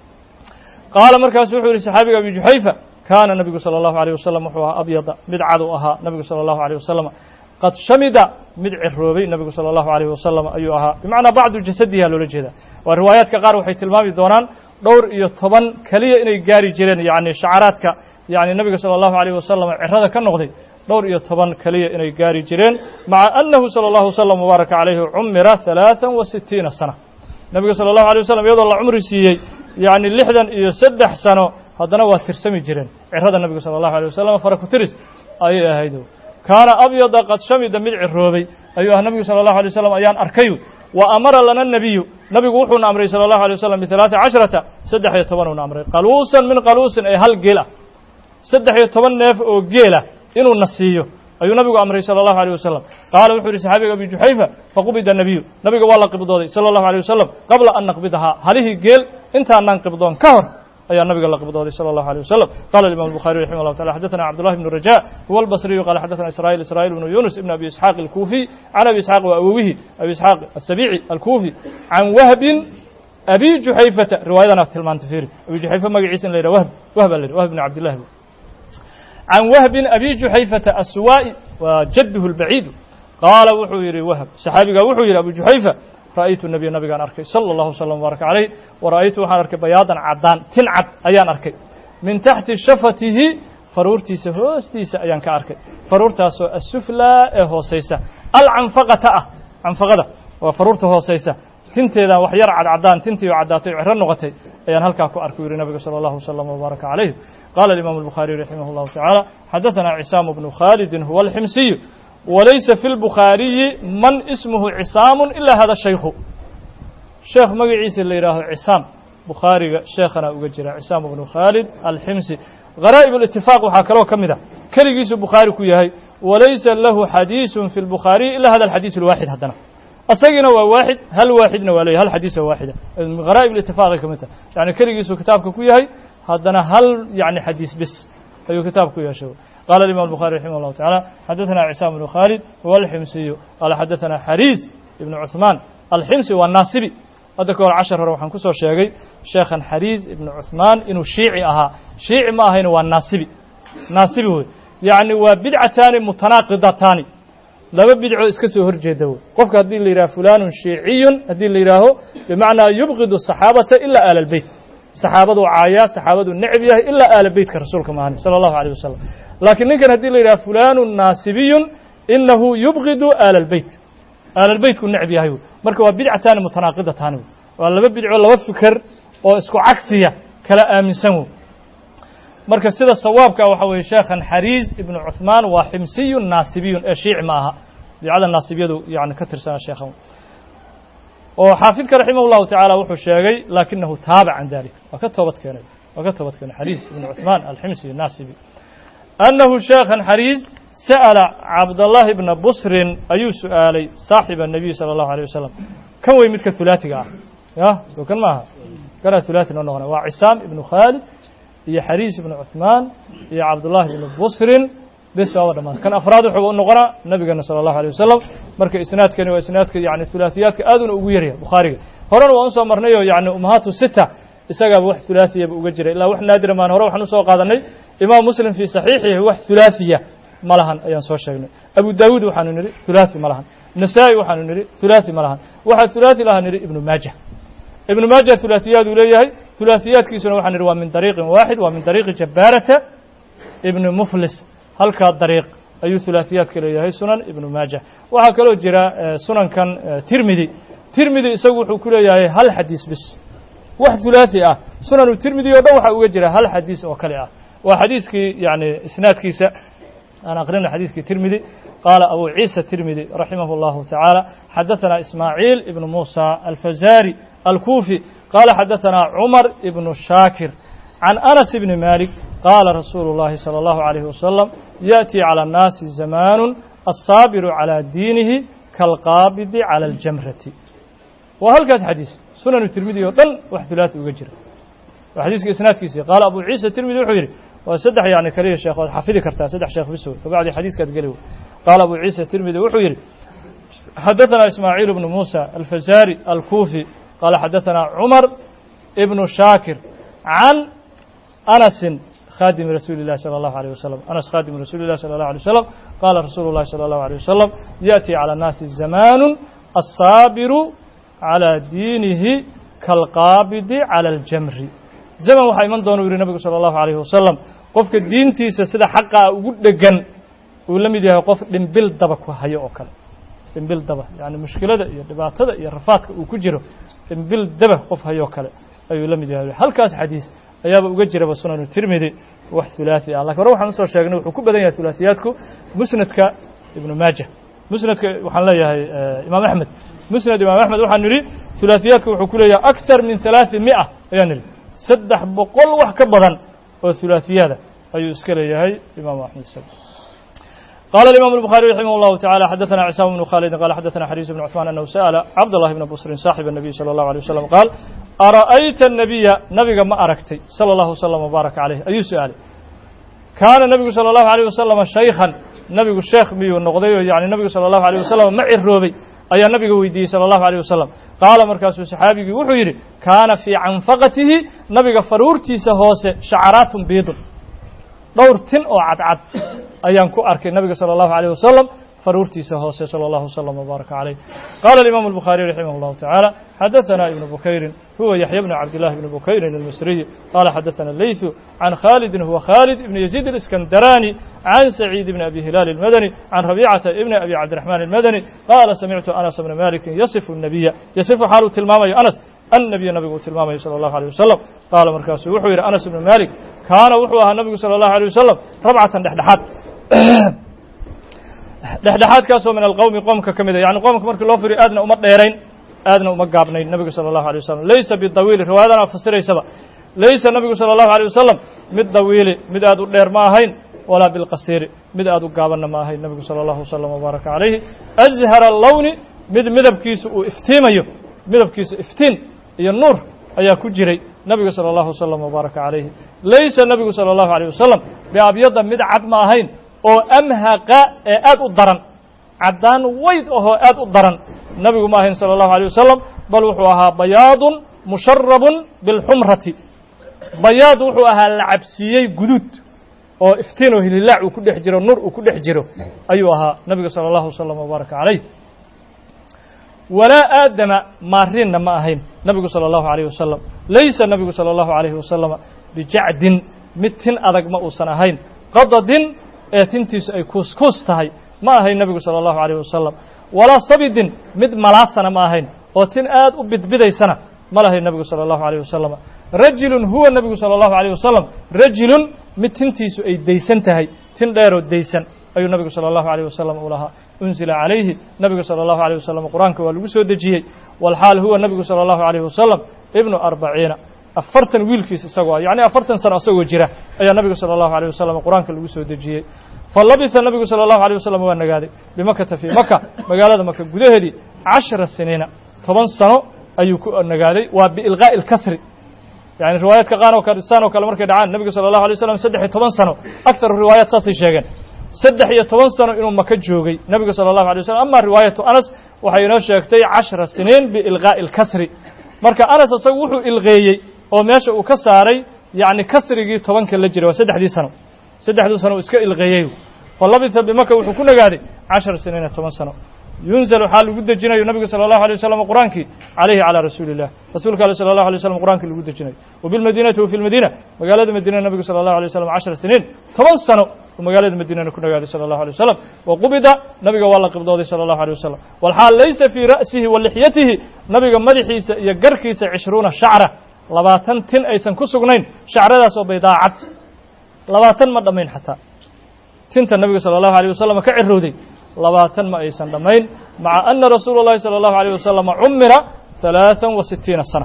قال مركز وحير صحابي أبي جحيفة كان النبي صلى الله عليه وسلم وحوها أبيض مدعدها نبي صلى الله عليه وسلم قد شمد مدع الروبي النبي صلى الله عليه وسلم أيها بمعنى بعض جسدها لولجهدا والروايات كقار وحي تلمامي دونان دور iyo toban kaliya inay gaari jireen yaani shacaraadka yaani nabiga sallallahu alayhi wasallam cirada ka noqday dhowr iyo toban kaliya inay gaari jireen maca annahu sallallahu wasallam mubaaraka alayhi umra ثلاثة وستين sana nabiga sallallahu alayhi wasallam iyadoo la umri siiyay yaani lixdan iyo saddex sano hadana waa tirsami jireen cirada nabiga sallallahu alayhi wasallam faraku tiris ay ahaydo kaana abyada qad shamida midci roobay ayuu ah nabiga sallallahu alayhi wasallam ayaan arkay wa amara lana nabiyu nabigu wuxuu amray sallallahu alayhi wasallam bi ثلاثة عشر saddex iyo toban uu amray qaluusan min qaluusin ay hal geela saddex iyo toban neef oo geela inuu nasiyo ayuu nabigu amray sallallahu alayhi wasallam qaala wuxuu yiri saxaabiga Abi Juhayfa faqubida nabiyu nabiga waa la qibdooday sallallahu alayhi wasallam qabla an naqbidaha halihi geel inta aan qibdoon ka hor ayaa nabiga la qibdooday sallallahu alayhi wasallam qala al-imam al-bukhari rahimahullah ta'ala hadathana abdullah ibn raja huwa al-basri qala hadathana israil israil ibn yunus ibn abi ishaq al-kufi an abi ishaq wa awihi abi ishaq as-sabi'i al-kufi an wahb abi juhayfa riwayadana tilmaan tafsir abi juhayfa magaciisa la yiraahdo wahb wahb al-wahb ibn abdullah عن وهب أبي جحيفة السوائي وجده البعيد قال وحو يري وهب صحابي وحو يري أبو جحيفة رأيت النبي النبي كان أركي صلى الله وسلم وبارك عليه ورأيت وحان أركي بياضا عدان تنعد أيان أركي من تحت شفته فرورتي سهوستي أيان كأركي فرورتها السفلى هوسيسة العنفقة عنفقة وفرورته هوسيسة تنتي ذا وحير عد عدان تنتي وعداتي عرن نغتي أيان هلكا كو أركي يري النبي صلى الله وسلم وبارك عليه قال الإمام البخاري رحمه الله تعالى حدثنا عصام بن خالد هو الحمصي وليس في البخاري من اسمه عصام إلا هذا الشيخ شيخ مقعيس اللي يراه عصام بخاري شيخنا أجرى عصام بن خالد الحمصي غرائب الاتفاق وحاكلوه كمذا كليس البخاري كيهي وليس له حديث في البخاري إلا هذا الحديث الواحد هدنا أصيغنا واحد هل واحدنا ولا هل حديث واحدة غرائب الاتفاق كمذا يعني كليس كتابك كيهي هذا هل يعني حديث بس أي كتابك يا شو قال الإمام البخاري رحمه الله تعالى حدثنا عصام بن خالد هو الحمصي قال حدثنا حريز بن عثمان الحمصي والناصبي هذا كل عشر روح كسر شيء شيخا حريز بن عثمان إنه شيعي أها شيعي ما هين والناصبي ناصبي هو يعني وبدعتان متناقضتان لا بدعة اسكسو هرجده قفك هذه اللي يراه فلان شيعي هذه اللي يراه بمعنى يبغض الصحابة إلا آل البيت صحابة عايا صحابة النعبية إلا آل بيت كرسولك معنا صلى الله عليه وسلم لكن نكن هدي لي فلان ناسبي إنه يبغض آل البيت آل البيت كن نعبية هيو مركب بدعتان متناقضتان ولا بدع ولا فكر أو اسكو عكسية كلا آمن سمو مركب سيدة الصواب كأوحوي شيخا حريز ابن عثمان وحمسي ناسبي أشيع معها لعل الناسبية يعني كثر سنة شيخهم وحافظك رحمه الله تعالى وحو الشيغي لكنه تابع عن ذلك وكتبت كان وكتبت كان حريز بن عثمان الحمصي الناسبي أنه شيخا حريز سأل عبد الله بن بصر أي سؤالي صاحب النبي صلى الله عليه وسلم كم ويمتك الثلاثي قاع يا وكان معها قال ثلاثي نونغنا وعسام بن خالد هي حريز بن عثمان هي عبد الله بن بصر بس هو دمان كان أفراد حقوق النقرة النبي صلى الله عليه وسلم مركز إسناد كان وإسناد يعني ثلاثيات كأذن أويريا بخاري هرر وأنصى مرنيه يعني أمهات الستة إسقى بوح ثلاثية بوجرة إلا وح نادر ما نروح نسوق هذا النبي إمام مسلم في صحيحه وح ثلاثية ملهن أيان صور شيء أبو داود وحنونري ثلاثي ملهن نسائي وحنونري ثلاثي ملهن واحد ثلاثي لها نري ابن ماجه ابن ماجه ثلاثيات وليه ثلاثيات كيسون وحنروى من طريق واحد ومن طريق جبارة ابن مفلس هلك الطريق أي ثلاثيات كله هي سنن ابن ماجه وهكذا جرى سنن كان ترمذي ترمذي يسوي كله هل حديث بس wax ثلاثي ah sunan tirmidhi oo dhan waxa uga jira hal xadiis oo kale ah waa xadiiskii yani isnaadkiisa aan aqrino xadiiskii tirmidhi قال أبو عيسى الترمذي رحمه الله تعالى حدثنا إسماعيل ابن موسى الفزاري الكوفي قال حدثنا عمر ابن الشاكر عن أنس بن مالك قال رسول الله صلى الله عليه وسلم يأتي على الناس زمان الصابر على دينه كالقابض على الجمرة وهل كاس حديث سنن الترمذي وطن وحثلاث وجر وحديث إسناد كيسي قال أبو عيسى الترمذي وحيري وسدح يعني كريه الشيخ حفظي كرتا سدح شيخ بسوي فبعد حديث كات قالوا قال أبو عيسى الترمذي وحيري حدثنا إسماعيل بن موسى الفزاري الكوفي قال حدثنا عمر ابن شاكر عن أنس خادم رسول الله صلى الله عليه وسلم أنس خادم رسول الله صلى الله عليه وسلم قال رسول الله صلى الله عليه وسلم يأتي على الناس زمان الصابر على دينه كالقابض على الجمر زمن waxay iman doona yiri nabiga sallallahu alayhi wasallam qofka diintiisa sida xaq ah ugu dhagan uu la mid yahay qof dhimbil daba ku hayo oo kale dhimbil daba yani mushkilada iyo dhibaatada iyo rafaadka uu ku jiro dhimbil daba qof hayo kale ayuu la mid yahay halkaas xadiis ayaaba uga jira sunan tirmidhi wax thulathi ah laakiin waxaan soo sheegnay wuxuu ku badan yahay thulathiyadku musnadka ibn majah musnadka waxaan leeyahay imaam ahmed musnad imaam ahmed waxaan niri thulathiyadku wuxuu ku leeyahay akthar min ثلاثمائة ayaan niri saddex boqol wax ka badan oo thulathiyada ayuu iska leeyahay imaam ahmed قال الإمام البخاري رحمه الله تعالى حدثنا عصام بن خالد قال حدثنا حريص بن عثمان أنه سأل عبد الله بن بصر صاحب النبي صلى الله عليه وسلم قال أرأيت النبي نبي ما أركتي صلى الله وسلم وبارك عليه أي سؤال كان النبي صلى الله عليه وسلم شيخا نبي الشيخ ميو النقضي يعني النبي صلى الله عليه وسلم معي الروبي أي النبي ويدي صلى الله عليه وسلم قال مركز صحابي وحيري كان في عنفقته نبي فرورتي سهوس شعرات بيض دور تن أو عد عد أيام كو أركي النبي صلى الله عليه وسلم فرورتي سهوس صلى الله وسلم وبارك عليه قال الإمام البخاري رحمه الله تعالى حدثنا ابن بكير هو يحيى بن عبد الله بن بكير المصري قال حدثنا الليث عن خالد هو خالد بن يزيد الإسكندراني عن سعيد بن أبي هلال المدني عن ربيعة ابن أبي عبد الرحمن المدني قال سمعت أنس بن مالك يصف النبي يصف حاله تلمامي أنس النبي النبي تلمامي صلى الله عليه وسلم قال مركز وحوير أنس بن مالك كان وحوها النبي صلى الله عليه وسلم ربعة دحدحات دحدحات كاسو من القوم قومك كمده يعني قومك markii loo firi aadna uma dheerayn aadna uma gaabnayn nabiga sallallahu alayhi wasallam laysa bidawiil riwaayadana fasiraysaba laysa nabiga sallallahu alayhi wasallam mid dawiil mid aad u dheer ma ahayn wala bil qasir mid aad u gaabanna ma ahayn nabiga sallallahu alayhi wasallam baraka alayhi azhara al-lawn mid midabkiisu uu iftiimayo midabkiisu iftiin iyo nuur ayaa ku jiray nabiga sallallahu alayhi wasallam baraka alayhi laysa nabiga sallallahu alayhi wasallam bi abyada mid cad ma ahayn oo amhaqa ee aad u daran cadaan weyd oo aad u daran nabigu ma ahayn sallallahu alayhi wasallam bal wuxuu ahaa bayaadun musharrabun bil humrati bayaad wuxuu ahaa la cabsiyay gudud oo iftiin oo hilaac uu ku dhex jiro nur uu ku dhex jiro ayuu ahaa nabiga sallallahu alayhi wasallam baraka alayhi wala aadama maarinna ma ahayn nabigu sallallahu alayhi wasallam laysa nabigu sallallahu alayhi wasallam bijacdin mitin adag ma uusan ahayn qadadin ee tintiisu ay kuuskuus tahay ma ahayn nabigu sallallahu alayhi wasallam wala sabidin mid malaasana ma ahayn oo tin aad u bidbidaysana ma lahayn nabigu sallallahu alayhi wasallam rajulun huwa nabigu sallallahu alayhi wasallam rajulun mid tintiisu ay deysan tahay tin dheer oo deysan ayuu nabigu sallallahu alayhi wasallam u lahaa unzila alayhi nabigu sallallahu alayhi wasallam quraanka waa lagu soo dejiyay wal xaal huwa nabigu sallallahu alayhi wasallam ibnu arbaciina afartan wiilkiis isagoo yani afartan sano isagoo jira ayaa nabiga sallallahu alayhi wasallam quraanka lagu soo dejiyay falabitha nabigu sallallahu alayhi wasallam waa nagaaday bimakka fi makka magaalada makka gudaheedii cashara siniina toban sano ayuu ku nagaaday waa biilqaa ilkasri yani riwaayadka qaan oo kale kale markay dhacaan nabiga sallallahu alayhi wasallam saddex iyo toban sano akthar riwaayat saasay sheegeen saddex iyo toban sano inuu maka joogay nabiga sallallahu alayhi wasallam ama riwaayatu anas waxay inoo sheegtay cashara siniin biilqaa ilkasri marka anas asagu wuxuu ilqeeyay oo meesha uu ka saaray yani kasrigii tobanka la jiray waa saddexdii sano saddexdii sano iska ilqeeyay falabitha bimaka wuxuu ku nagaaday cashar siniina toban sano yunzalu xaal lagu dejinayo nabiga sallallahu alayhi wasallam quraankii calayhi calaa rasuulillah rasuulka alle sallallahu alayhi wasallam quraankii lagu dejinayo wabilmadiinati wa fil madiina magaalada madiina nabiga sallallahu alayhi wasallam cashar siniin toban sano magaalada madiina ku nagaaday sallallahu alayhi wasallam wa qubida nabiga waa la qibdooday sallallahu alayhi wasallam wal xaal laysa fi ra'sihi wa lixyatihi nabiga madaxiisa iyo garkiisa cishruuna shacra labaatan tin aysan ku sugnayn shacradaas oo baydaacad labaatan ma dhammayn xataa tinta nabiga sala allahu alayh wasalam ka cirowday labaatan ma aysan dhammayn maca ana rasuula اllahi salى allahu alayh wasalam cumira ثalaaثan wa sitiina sana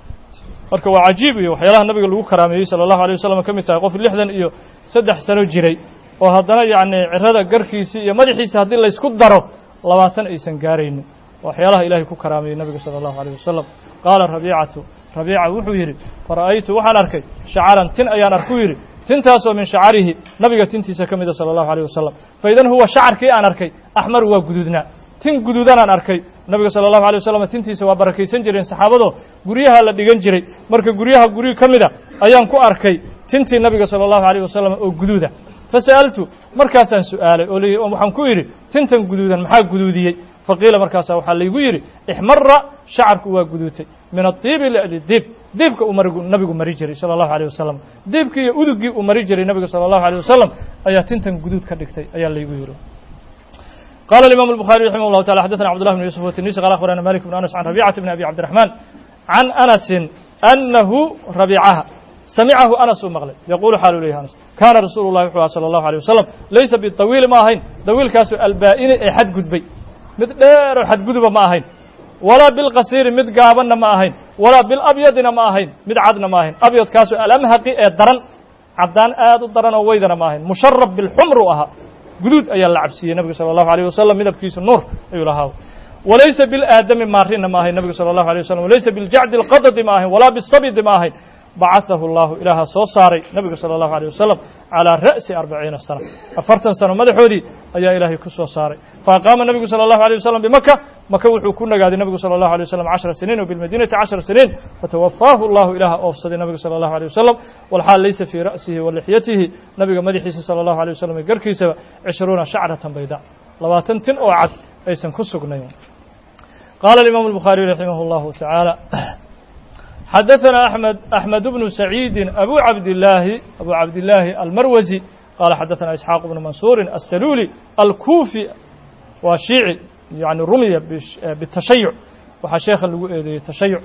marka waa cajiib iyo waxyaalaha nabiga lagu karaameeyey sala allahu alayh wasalam ka mid tahay qof lixdan iyo saddex sano jiray oo haddana yacni cirada garkiisii iyo madaxiisa haddii laysku daro labaatan aysan gaaraynin waxyaalaha ilaahay ku karaameeyey nabiga sala allahu alayh wasalam qaala rabiicatu rabiica wuxuu yidhi fara'aytu waxaan arkay shacaran tin ayaan arku yidhi tintaasoo min shacarihi nabiga tintiisa ka mida sala allahu alayh wasalam faidan huwa shacarkii aan arkay axmaru waa guduudnaa tin guduudanaan arkay nabiga sala allahu alay wasalam tintiisa waa barakaysan jireen saxaabadoo guryaha la dhigan jiray marka guryaha guryo ka mida ayaan ku arkay tintii nabiga sala allahu alayh wasalam oo guduuda fasa'altu markaasaan su'aalay oo l waxaan ku yidhi tintan guduudan maxaa guduudiyey faqiila markaasaa waxaa laygu yidhi ixmara shacarku waa guduutay min adiibi liajli diib diibka uu marigu nabigu mari jiray sala allahu alayh wasalam diibkii iyo udugii uu mari jiray nabiga sala allahu alayh wasalam ayaa tintan guduud ka dhigtay ayaa laygu yidhi قال الإمام البخاري رحمه الله تعالى حدثنا عبد الله بن يوسف والتنيسي قال أخبرنا مالك بن أنس عن ربيعة بن أبي عبد الرحمن عن أنس أنه ربيعها سمعه أنس مغلب يقول حال إليه أنس كان رسول الله صلى الله عليه وسلم ليس بالطويل ما هين طويل كاسو البائن حد قدبي مد دير حد قدب ما هين ولا بالقصير مد قابن ما هين ولا بالأبيض ما هين مد عدن ما هين أبيض كاسو الأمهقي درن عبدان آد درن ويدن ما هين مشرب بالحمر وها guduud ayaa la cabsiiyey nabiga sala allahu alayh wasalam midabkiisu nuur ayuu lahaa walaysa bilaadami maarina ma ahayn nabiga sala allahu alayh wasalam walaysa biljacdi alqadadi ma ahayn walaa bisabidi ma ahayn bacaثahu allahu ilaaha soo saaray nabiga sala allahu alayh wasalam calىa ra'si arbaciina sana afartan sano madaxoodii ayaa ilaahay ku soo saaray faaqaama nabigu sala allahu alayh wasalam bimaka maka wuxuu ku nagaaday nabigu sala allahu alayh wasalam cashara siniin وbilmadinati cashara siniin fatawafaahu allahu ilaaha oofsaday nabiga sala allahu alayh wasalam walxaal laysa fii ra'sihi wa lixyatihi nabiga madaxiisa sala allahu alayh wasalam garkiisaba cishruuna shacratan bayda labaatan tin oo cad aysan ku sugnayn qaala alimaamu الbukhaariي raximah اllahu tacaala حدثنا أحمد أحمد بن سعيد أبو عبد الله أبو عبد الله المروزي قال حدثنا إسحاق بن منصور السلولي الكوفي وشيعي يعني رمي بالتشيع وحشيخ التشيع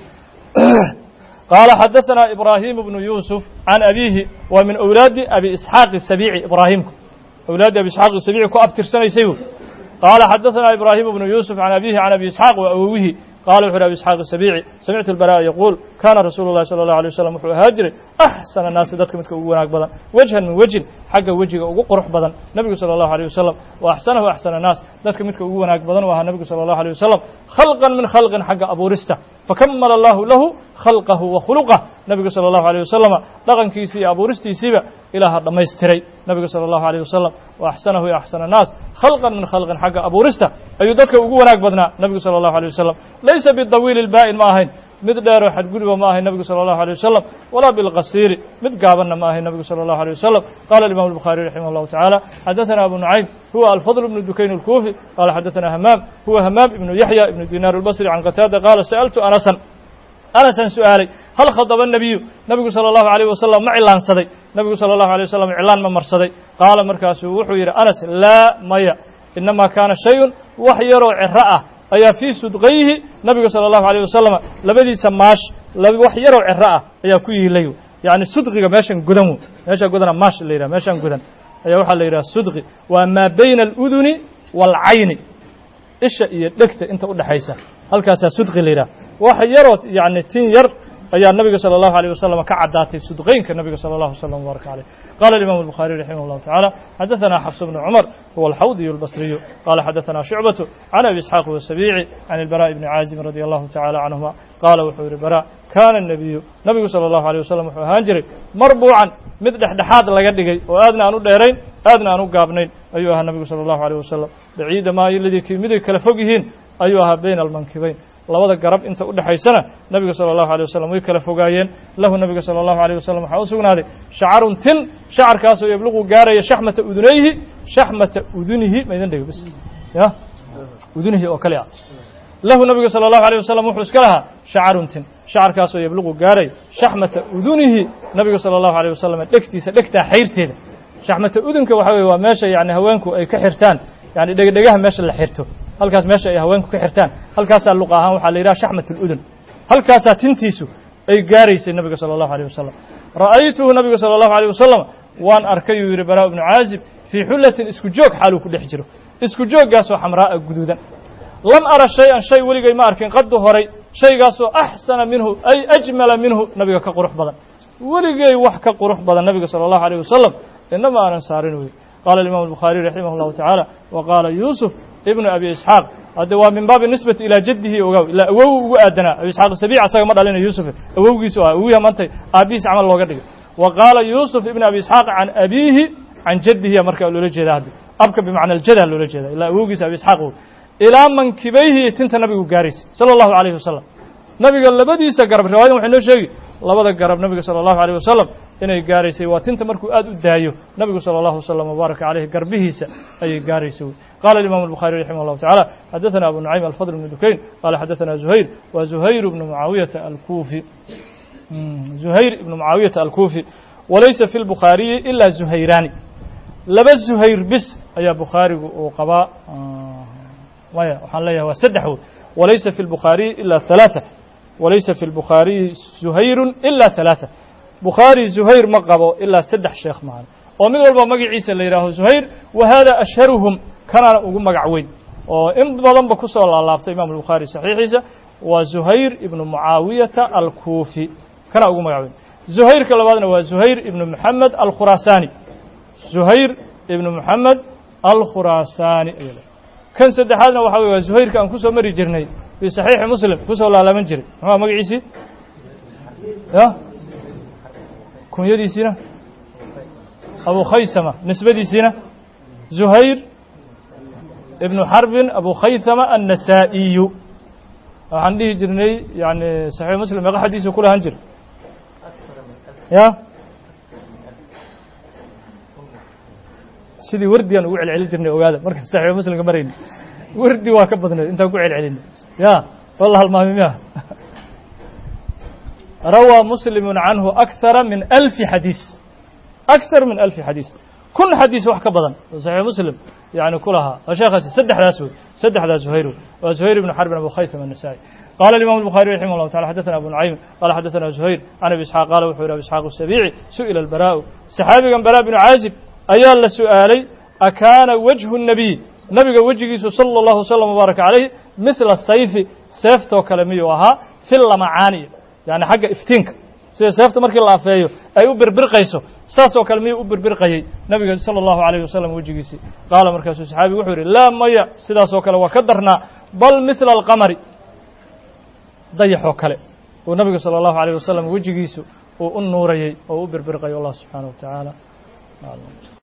قال حدثنا إبراهيم بن يوسف عن أبيه ومن أولاد أبي إسحاق السبيعي إبراهيم أولاد أبي إسحاق السبيعي كأبتر سنة يسيو قال حدثنا إبراهيم بن يوسف عن أبيه عن أبي إسحاق وأبوه قال وحر أبي إسحاق السبيعي سمعت البراء يقول كان رسول الله صلى الله عليه وسلم وحو هاجري أحسن الناس دتك متك وناك بدن وجها من وجه حق وجهه ugu qurux badan nabiga صلى الله عليه وسلم وأحسنه أحسن الناس دتك متك ugu wanaag badan waa nabiga صلى الله عليه وسلم خلقا من خلق حق أبورسته فكمل الله له خلقه وخلقه nabiga صلى الله عليه وسلم dhaqankiisii abuuristiisiiba ilaaha dhamaystiray nabiga صلى الله عليه وسلم وأحسنه أحسن الناس خلقا من خلق حق أبورسته ayuu dadka ugu wanaag badnaa nabiga صلى الله عليه وسلم ليس بالطويل البائن ما ahayn mid dheero xad gudba ma ahayn nabiga صلى الله عليه وسلم ولا بالقصير mid gaabanna ma ahayn nabiga صلى الله عليه وسلم قال الإمام البخاري رحمه الله تعالى حدثنا أبو نعيم هو الفضل بن دكين الكوفي قال حدثنا همام هو همام بن يحيى بن دينار البصري عن قتادة قال سألت أنسا أنسا سؤالي هل خطب النبي نبي صلى الله عليه وسلم ما إعلان صدي نبي صلى الله عليه وسلم إعلان ما مرصدي قال مركز وحير أنس لا ميا إنما كان شيء وحير عراء ayaa fii sudqayhi nabiga sala allahu alayh wasalam labadiisa maash wax yarow ciraah ayaa ku yiilay yani sudqiga meeshan gudan meesha gudana maash la yidhaha meeshan gudan ayaa waxaa la yidhaha sudqi waa maa bayna aluduni waalcayni isha iyo dhegta inta u dhexaysa halkaasaa sudqi la yidhaha wax yaroo yani tin yar ayaa nabiga salى الlahu عalيه wasalam ka caddaatay sudqeynka nabiga salى الlahu وsلم وbaarك عalيه qala الimam الbخarي raximah الlahu taعalى xadaثna xفs بن cmر huwa الxawdiي الbصriyu qala xadaثna شhucbaة can abi isxaaq والsabici can الbarاء bni caazib radي الlahu taعalى canهuma qaala wuxuu yihi bara kana الnabiyu nabigu salى الlahu عalيه wasalam wuxuu ahaan jiray marbuucan mid dhexdhexaad laga dhigay oo aadna aan u dheerayn aadna aan u gaabnayn ayuu ahaa nabigu salى الlahu عalيه wasalam baciida maa ladii miday kala fog yihiin ayuu ahaa bayna almankibayn labada garab inta u dhaxaysana nabiga salى الlahu عalيه wasalam way kala fogaayeen lahu nabiga salى الlahu عalيه wasalam waxaa u sugnaaday shacarun tin shacarkaasoo yabluqu gaaraya shaxmata udunayhi shaxmata udunihi ma idin dhego bs ya udunihi oo kale ah lahu nabiga salى الlahu عalيه wasalam wuxuu iska lahaa shacarun tin shacarkaasoo yabluqu gaaraya shaxmata udunihi nabiga salى الlahu عalيه wasalam dhegtiisa dhegtaa xayrteeda shaxmata udunka waxa weye waa meesha yani haweenku ay ka xirtaan yani dhegdhegaha meesha la xirto halkaas meesha ay haweenku ka xirtaan halkaasaa luqa ahaan waxaa la yidhaha shaxmat uludun halkaasaa tintiisu ay gaaraysay nabiga sala allahu alayh wasalam ra'aytuhu nabiga sala allahu alayh wasalam waan arkay uu yidhi baraa ibnu caazib fii xullatin isku joog xaaluu ku dhex jiro isku jooggaasoo xamraa'a guduudan lam ara shay-an shay weligay ma arkin qaddu horay shaygaasoo axsana minhu ay ajmala minhu nabiga ka qurux badan weligay wax ka qurux badan nabiga sala allahu alayh wasalam inama aanan saarin wey qaala alimamu albukhaariy raximah allahu tacaala wa qaala yuusuf ibnu abi isxaaq hadde waa min baabi nisbati ilaa jaddihi ogaaw ilaa awow ugu aadanaa abi isxaaq sabiic asaga ma dhalina yuusuf awowgiisu ah awowiha maantay aabbihiis camal looga dhigay wa qaala yuusuf ibnu abi isxaaq can abiihi can jaddihiya markaa loola jeeda hadda abka bimacna aljada loola jeeda ilaa awowgiisa abi isxaaq ilaa mankibayhi tinta nabigu gaaraysay sala allahu alayhi wasalam nabiga labadiisa garab riwaayadan waxay noo sheegi labada garab nabiga sala allahu alayh wasalam inay gaaraysay waa tinta markuu aad u daayo nabigu sala allahu wasalam wabaaraka caleyhi garbihiisa ayay gaaraysay wey qala alimamu albukhaariy raximah allahu tacala xadaثana abu nucaym alfadl bnu dukayn qala xadaثana zuhayr wa zuhayr ibnu mucaawiyata alkufi zuhayr ibnu mucaawiyata alkufi walaysa fi lbukhaariyi ilaa zuhayraani laba zuhayr bis ayaa bukhaarigu uu qabaa maya waxaan leeyahay waa saddex wey walaysa fi lbukhaariyi ila halaaثa walaysa fi lbukhaariyi zuhayrun ila halaaثa bukhaari zuhayr ma qabo ilaa saddex sheekh mahan oo mid walba magaciisa la yidhaaho zuhayr wa hada ashharuhum kanaana ugu magac weyn oo in badanba ku soo laalaabtay imam albukhaari saxiixiisa waa zuhayr ibnu mucaawiyata alkufi kana ugu magac weyn zuhayrka labaadna waa zuhayr ibnu moxamed alkhuraasaani zuhayr ibnu moxamed alkhuraasaani ay kan saddexaadna waxa wey waa zuhayrka aan kusoo mari jirnay fii saxiixi muslim kusoo laalaaban jiray muxua magaciisii ya kunyadiisiina abu khaysama nisbadiisiina zuhayr ibnu xarbin abu khaysama annasaa'iyu waxaan dhihi jirnay yani saxiix muslim meeqa xadiisu ku lahan jir ya sidii wardigaan ugu celcelin jirnay ogaada markaan saxiix muslimka marayna wardi waa ka badneed intaan ku celcelinay ya walla halmaami miya rawى muslim canhu akara min alfi xadiis akar min alfi xadiis kun xadiis wax ka badan oo saxiix muslim yani ku lahaa waa sheekhaasi saddexdaas wey saddexdaas zuhayr wey waa zuhayr ibnu xarbin abu khaysama الnasaai qala imam الbukhariي raximah اllahu taala xadaثana abu nucaym qala xadaثana zuhayr can abi isxaaq qala wuxuu yihi abi isxaaq الsabiici su'ila albaraءu saxaabigan bara bnu caazib ayaa la su'aalay akaana wajhu الnabiy nabiga wejigiisu salى اllahu wslam wbaaraka calayh mihla sayfi seeftoo kale miyuu ahaa fi lamacaani yani xagga iftiinka sida seefta markii la afeeyo ay u birbirqayso saasoo kale miyuu u birbirqayey nabiga salى اllahu alayh wasalam wejigiisii qaala markaasuu saxaabigu wuxuu yidhi laa maya sidaasoo kale waa ka darnaa bal mihla alqamari dayaxoo kale uu nabiga salى اllahu alayh wasalam wejigiisu uu u nuurayey oo u birbirqayo allah subxaanaه wa tacaala